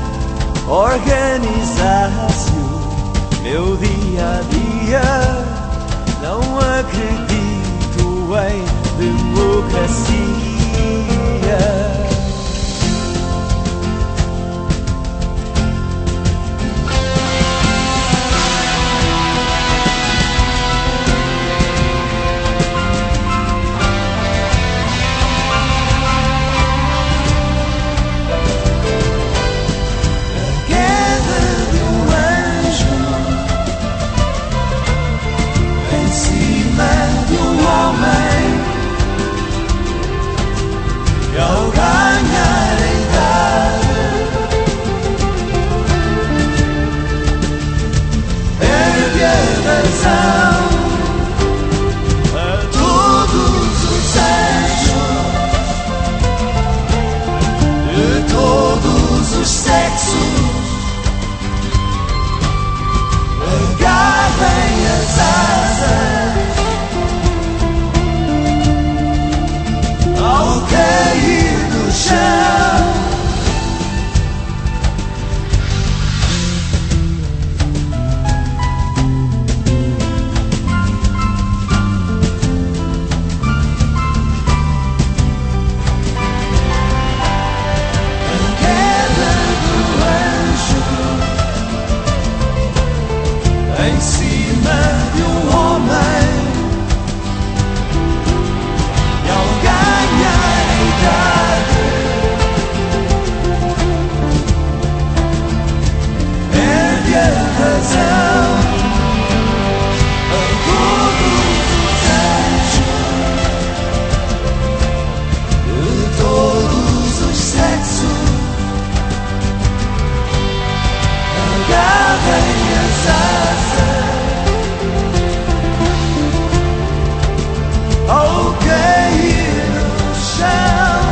organizasse o meu dia a dia. Não acredito em democracia. Ao ganhar a idade, perde a razão a todos os anjos de todos os sexos. Agarrem as asas ao cair do chão. A queda do anjo em cima de um homem. E ao ganhar a idade, perde a razão a todos os anjos de todos os sexos. Agarrem as asas ao cair no chão.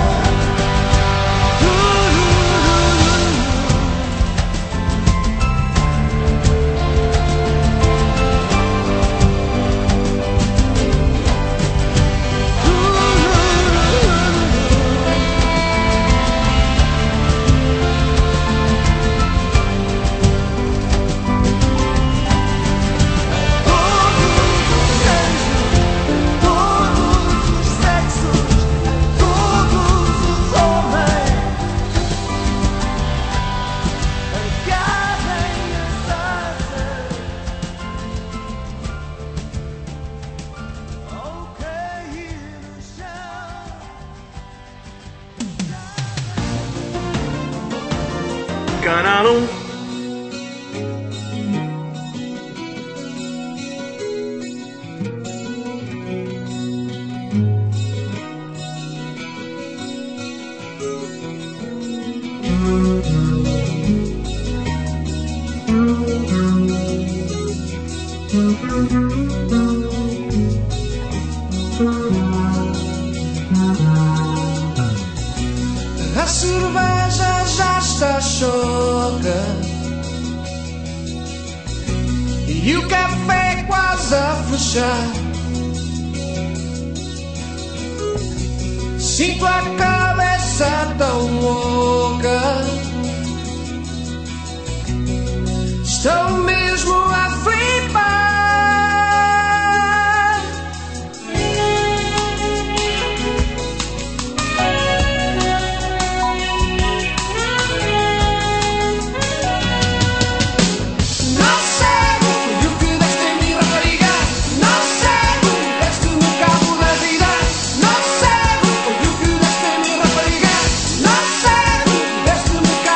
Canal um. A cerveja já está choca e o café quase a fechar. Sinto a cabeça tão louca, estou mesmo a flipar. Não sei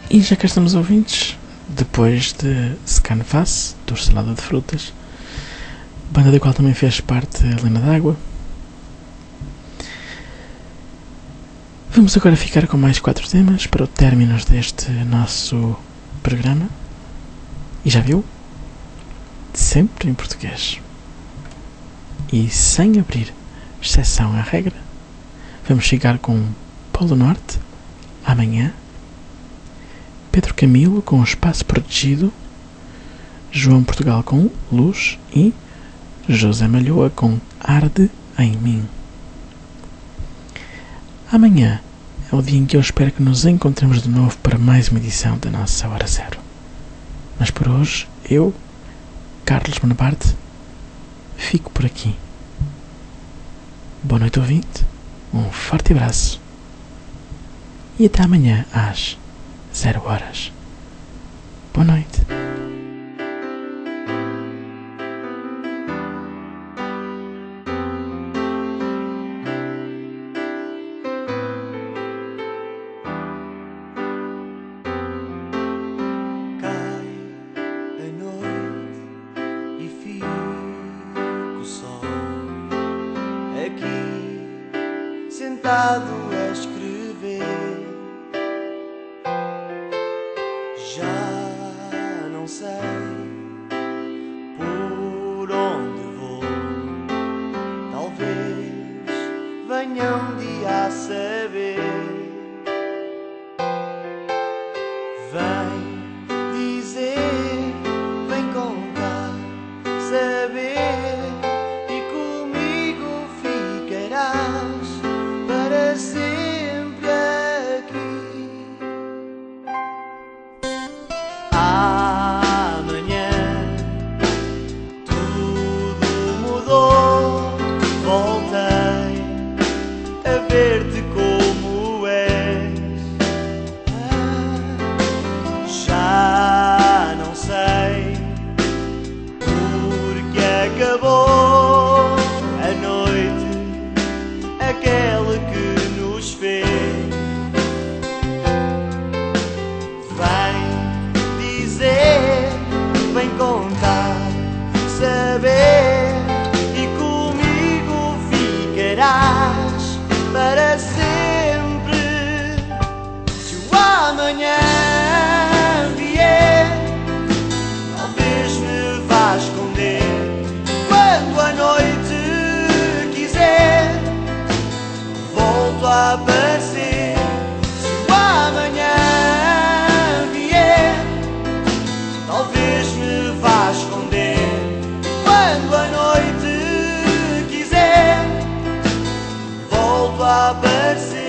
E já cá estamos, ouvintes, depois de Scanfas, do Salada de Frutas, banda da qual também fez parte a Helena d'Água. Vamos agora ficar com mais quatro temas para o término deste nosso programa. E já viu? Sempre em português. E sem abrir exceção à regra, vamos chegar com Polo Norte, Amanhã, Pedro Camilo com Espaço Protegido, João Portugal com Luz e José Malhoa com Arde em Mim. Amanhã é o dia em que eu espero que nos encontremos de novo para mais uma edição da nossa Hora Zero. Mas por hoje, eu, Carlos Bonaparte, fico por aqui. Boa noite, ouvinte, um forte abraço e até amanhã às zero horas. Boa noite. Sentado a escrever, já não sei por onde vou. Talvez venha um dia a saber. Vem dizer, vem contar, saber, e comigo ficarás para sempre aqui. Amanhã tudo mudou, voltei a ver-te como és. Já não sei porque acabou a noite, aquela que nos fez. Vem dizer, vem contar, saber, e comigo ficarás para sempre. Se o amanhã vier, talvez me vá esconder. Quando a noite quiser, volto a aparecer. Se o amanhã vier, talvez me vá esconder. Quando a noite quiser, volto a aparecer.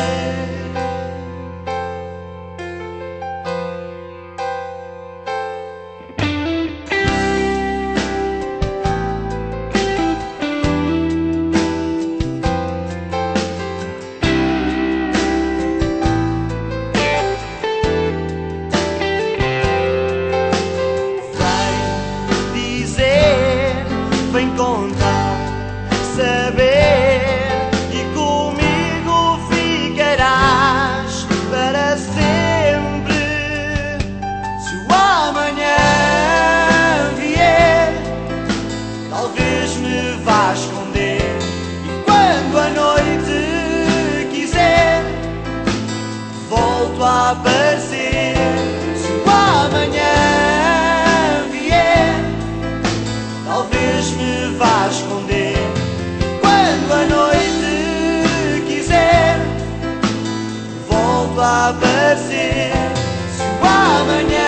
Vem contar, saber, e comigo ficarás para sempre. Se o amanhã vier, talvez me vá esconder. E quando a noite quiser, volto a aparecer. Se o amanhã vier, talvez me vá esconder. Quando a noite quiser, volto a aparecer. Se o amanhã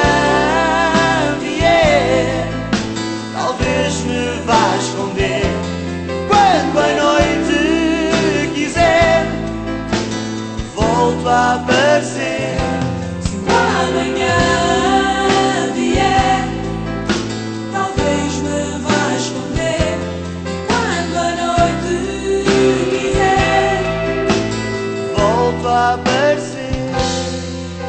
vier, talvez me vá esconder. Quando a noite quiser, volto a aparecer. Se o amanhã vier, talvez me vá esconder. Quando a noite quiser, volto a aparecer.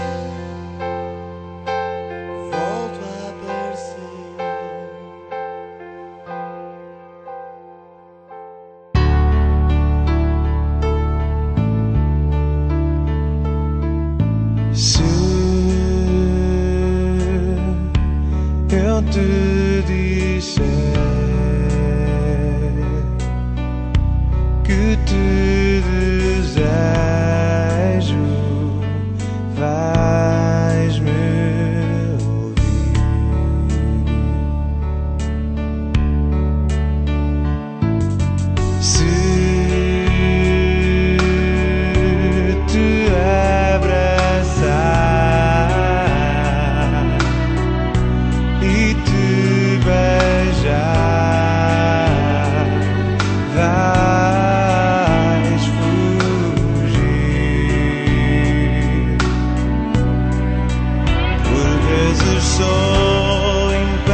vezes sou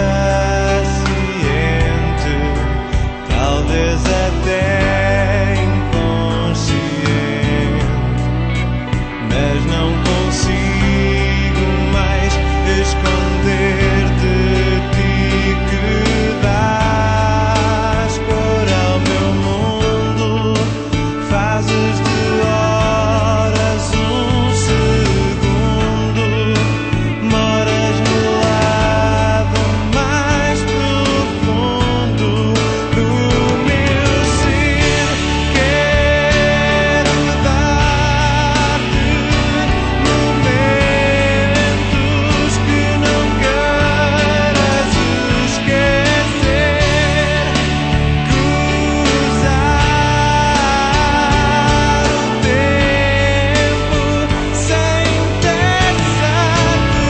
impaciente, talvez até inconsciente, mas não consigo mais esconder de ti que dás cor ao meu mundo, fazes de horas um segundo, moras no lado mais profundo do meu ser. Quero dar-te momentos que não queiras esquecer, cruzar o tempo sem pressa de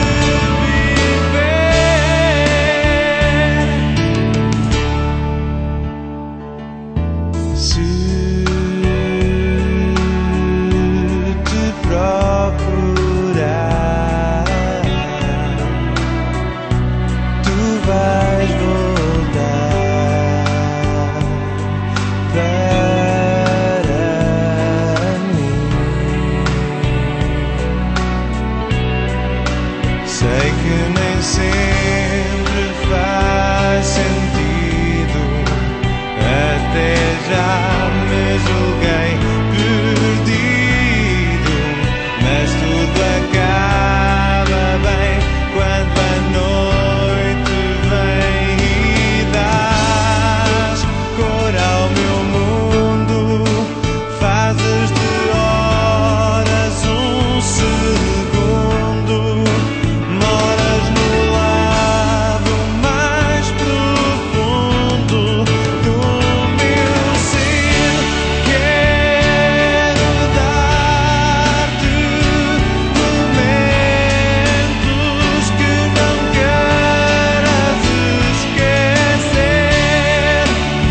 viver. Se te procurar, tu vais voltar para mim. Sei que nem sempre faz sentido, até já me julguei perdido, mas tudo acaba bem quando a noite vem e dás cor ao meu mundo, fazes de horas um segundo, moras no lado mais profundo do meu ser. Quero dar-te momentos que não queiras esquecer,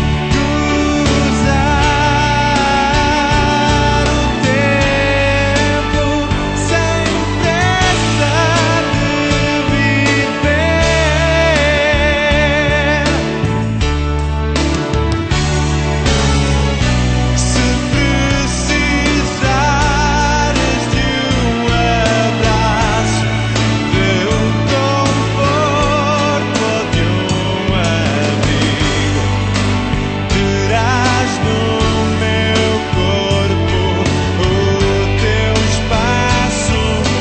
cruzar o tempo sem pressa de viver. Se precisares de um abraço, de um conforto ou de um amigo, terás no meu corpo o teu espaço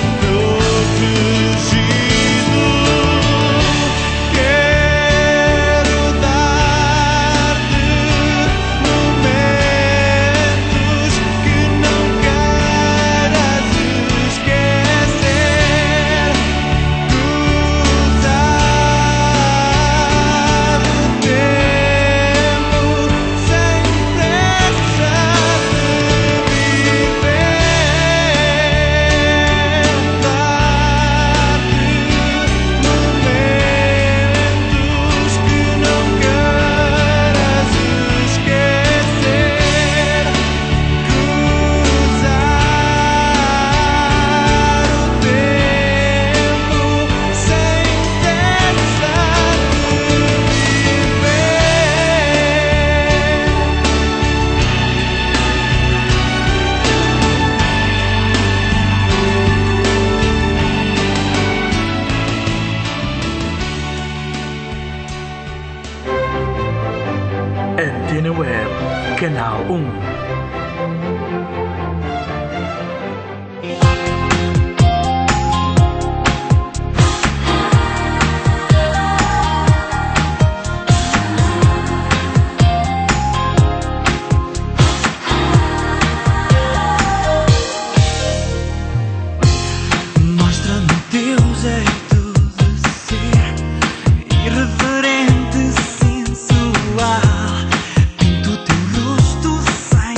protegido. Quero dar-te momentos que não queiras esquecer, cruzar o tempo sem pressa de viver, dar-te momentos que não queiras esquecer, cruzar o tempo sem pressa de Antena Web, Canal um. Mostra-me o teu jeito de ser, irreverente, sensual. Pinta o teu rosto sem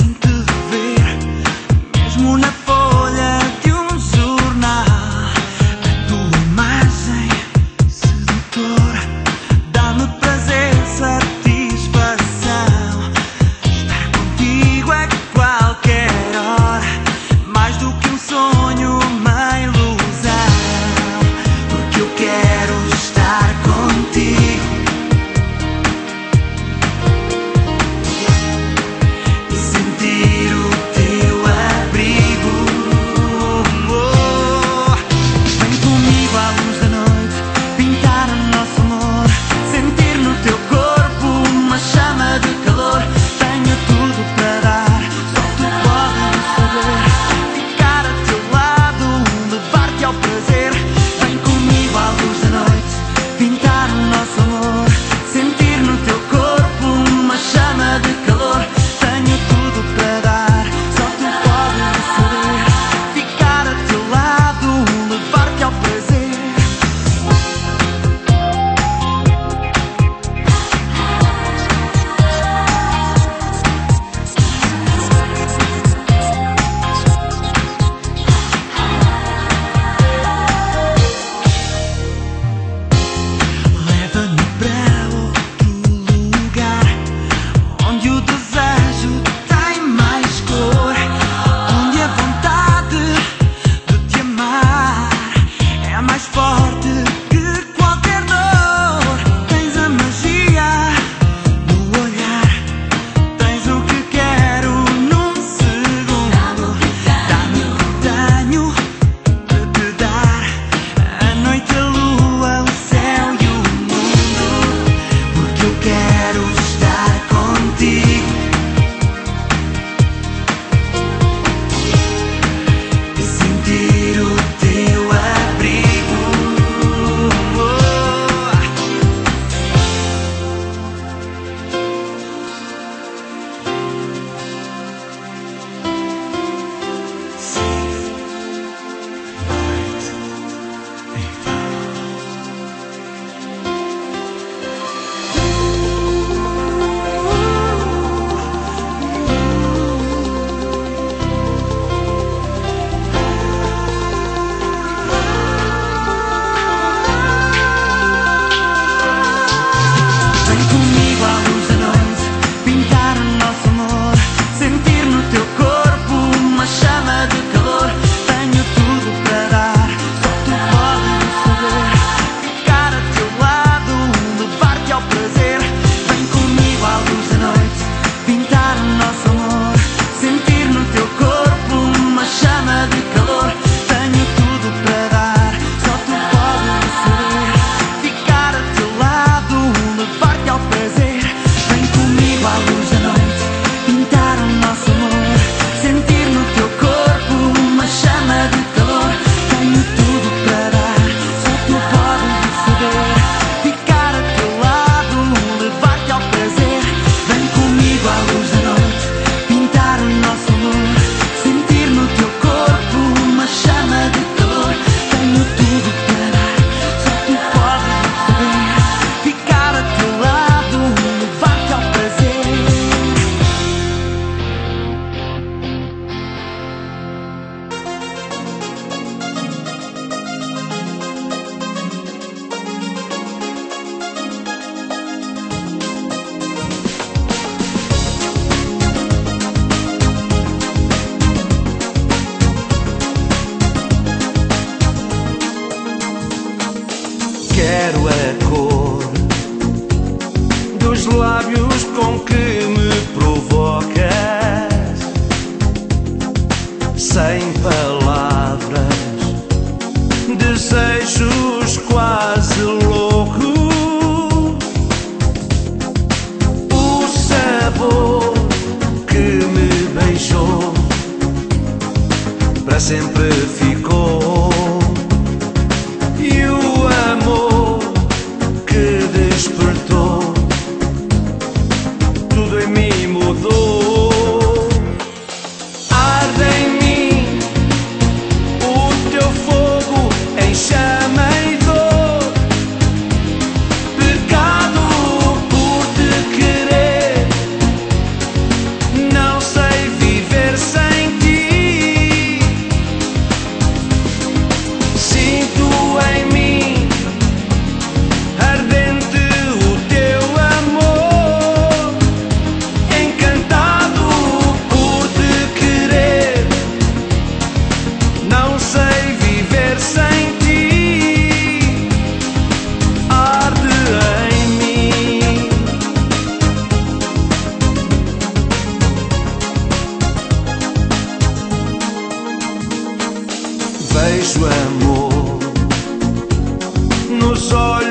forte que qualquer dor. Tens a magia no olhar, tens o que quero num segundo. Dá-me o que tenho para te dar, a noite, a lua, o céu e o mundo, porque eu quero estar contigo e sentir o teu abrigo. Safe, light, and vem comigo à luz da noite, pintar o nosso amor, sentir no teu corpo uma chama de calor. Tenho tudo para dar, só tu podes saber. Ficar a teu lado, levar-te ao prazer. Vem comigo à luz da noite, pintar o nosso amor, sentir no teu corpo uma chama de calor. Tenho tudo para dar, só tu podes saber. Ficar a teu lado, levar-te ao prazer. Vem comigo à luz da noite, pintar o nosso amor, sentir no teu corpo uma chama de calor. Tenho tudo para dar, só tu podes saber. Ficar a teu lado, levar-te ao prazer. Vem comigo à luz da noite, pintar o nosso amor, sentir no teu corpo uma chama de calor. Tenho tudo para dar, só tu podes saber. Ficar a teu lado, levar-te ao prazer. Quero a cor dos lábios com que me provocas, sem palavras, desejos quase loucos. O sabor que me beijou para sempre ficou, e o amor que despertou tudo em mim mudou. Arde em mim o teu fogo em chama e dor, pecado por te querer, não sei viver sem ti. Sinto em mim ardente o teu amor, encantado por te querer, não sei viver sem ti. Arde em mim. Vejo amor nos olhos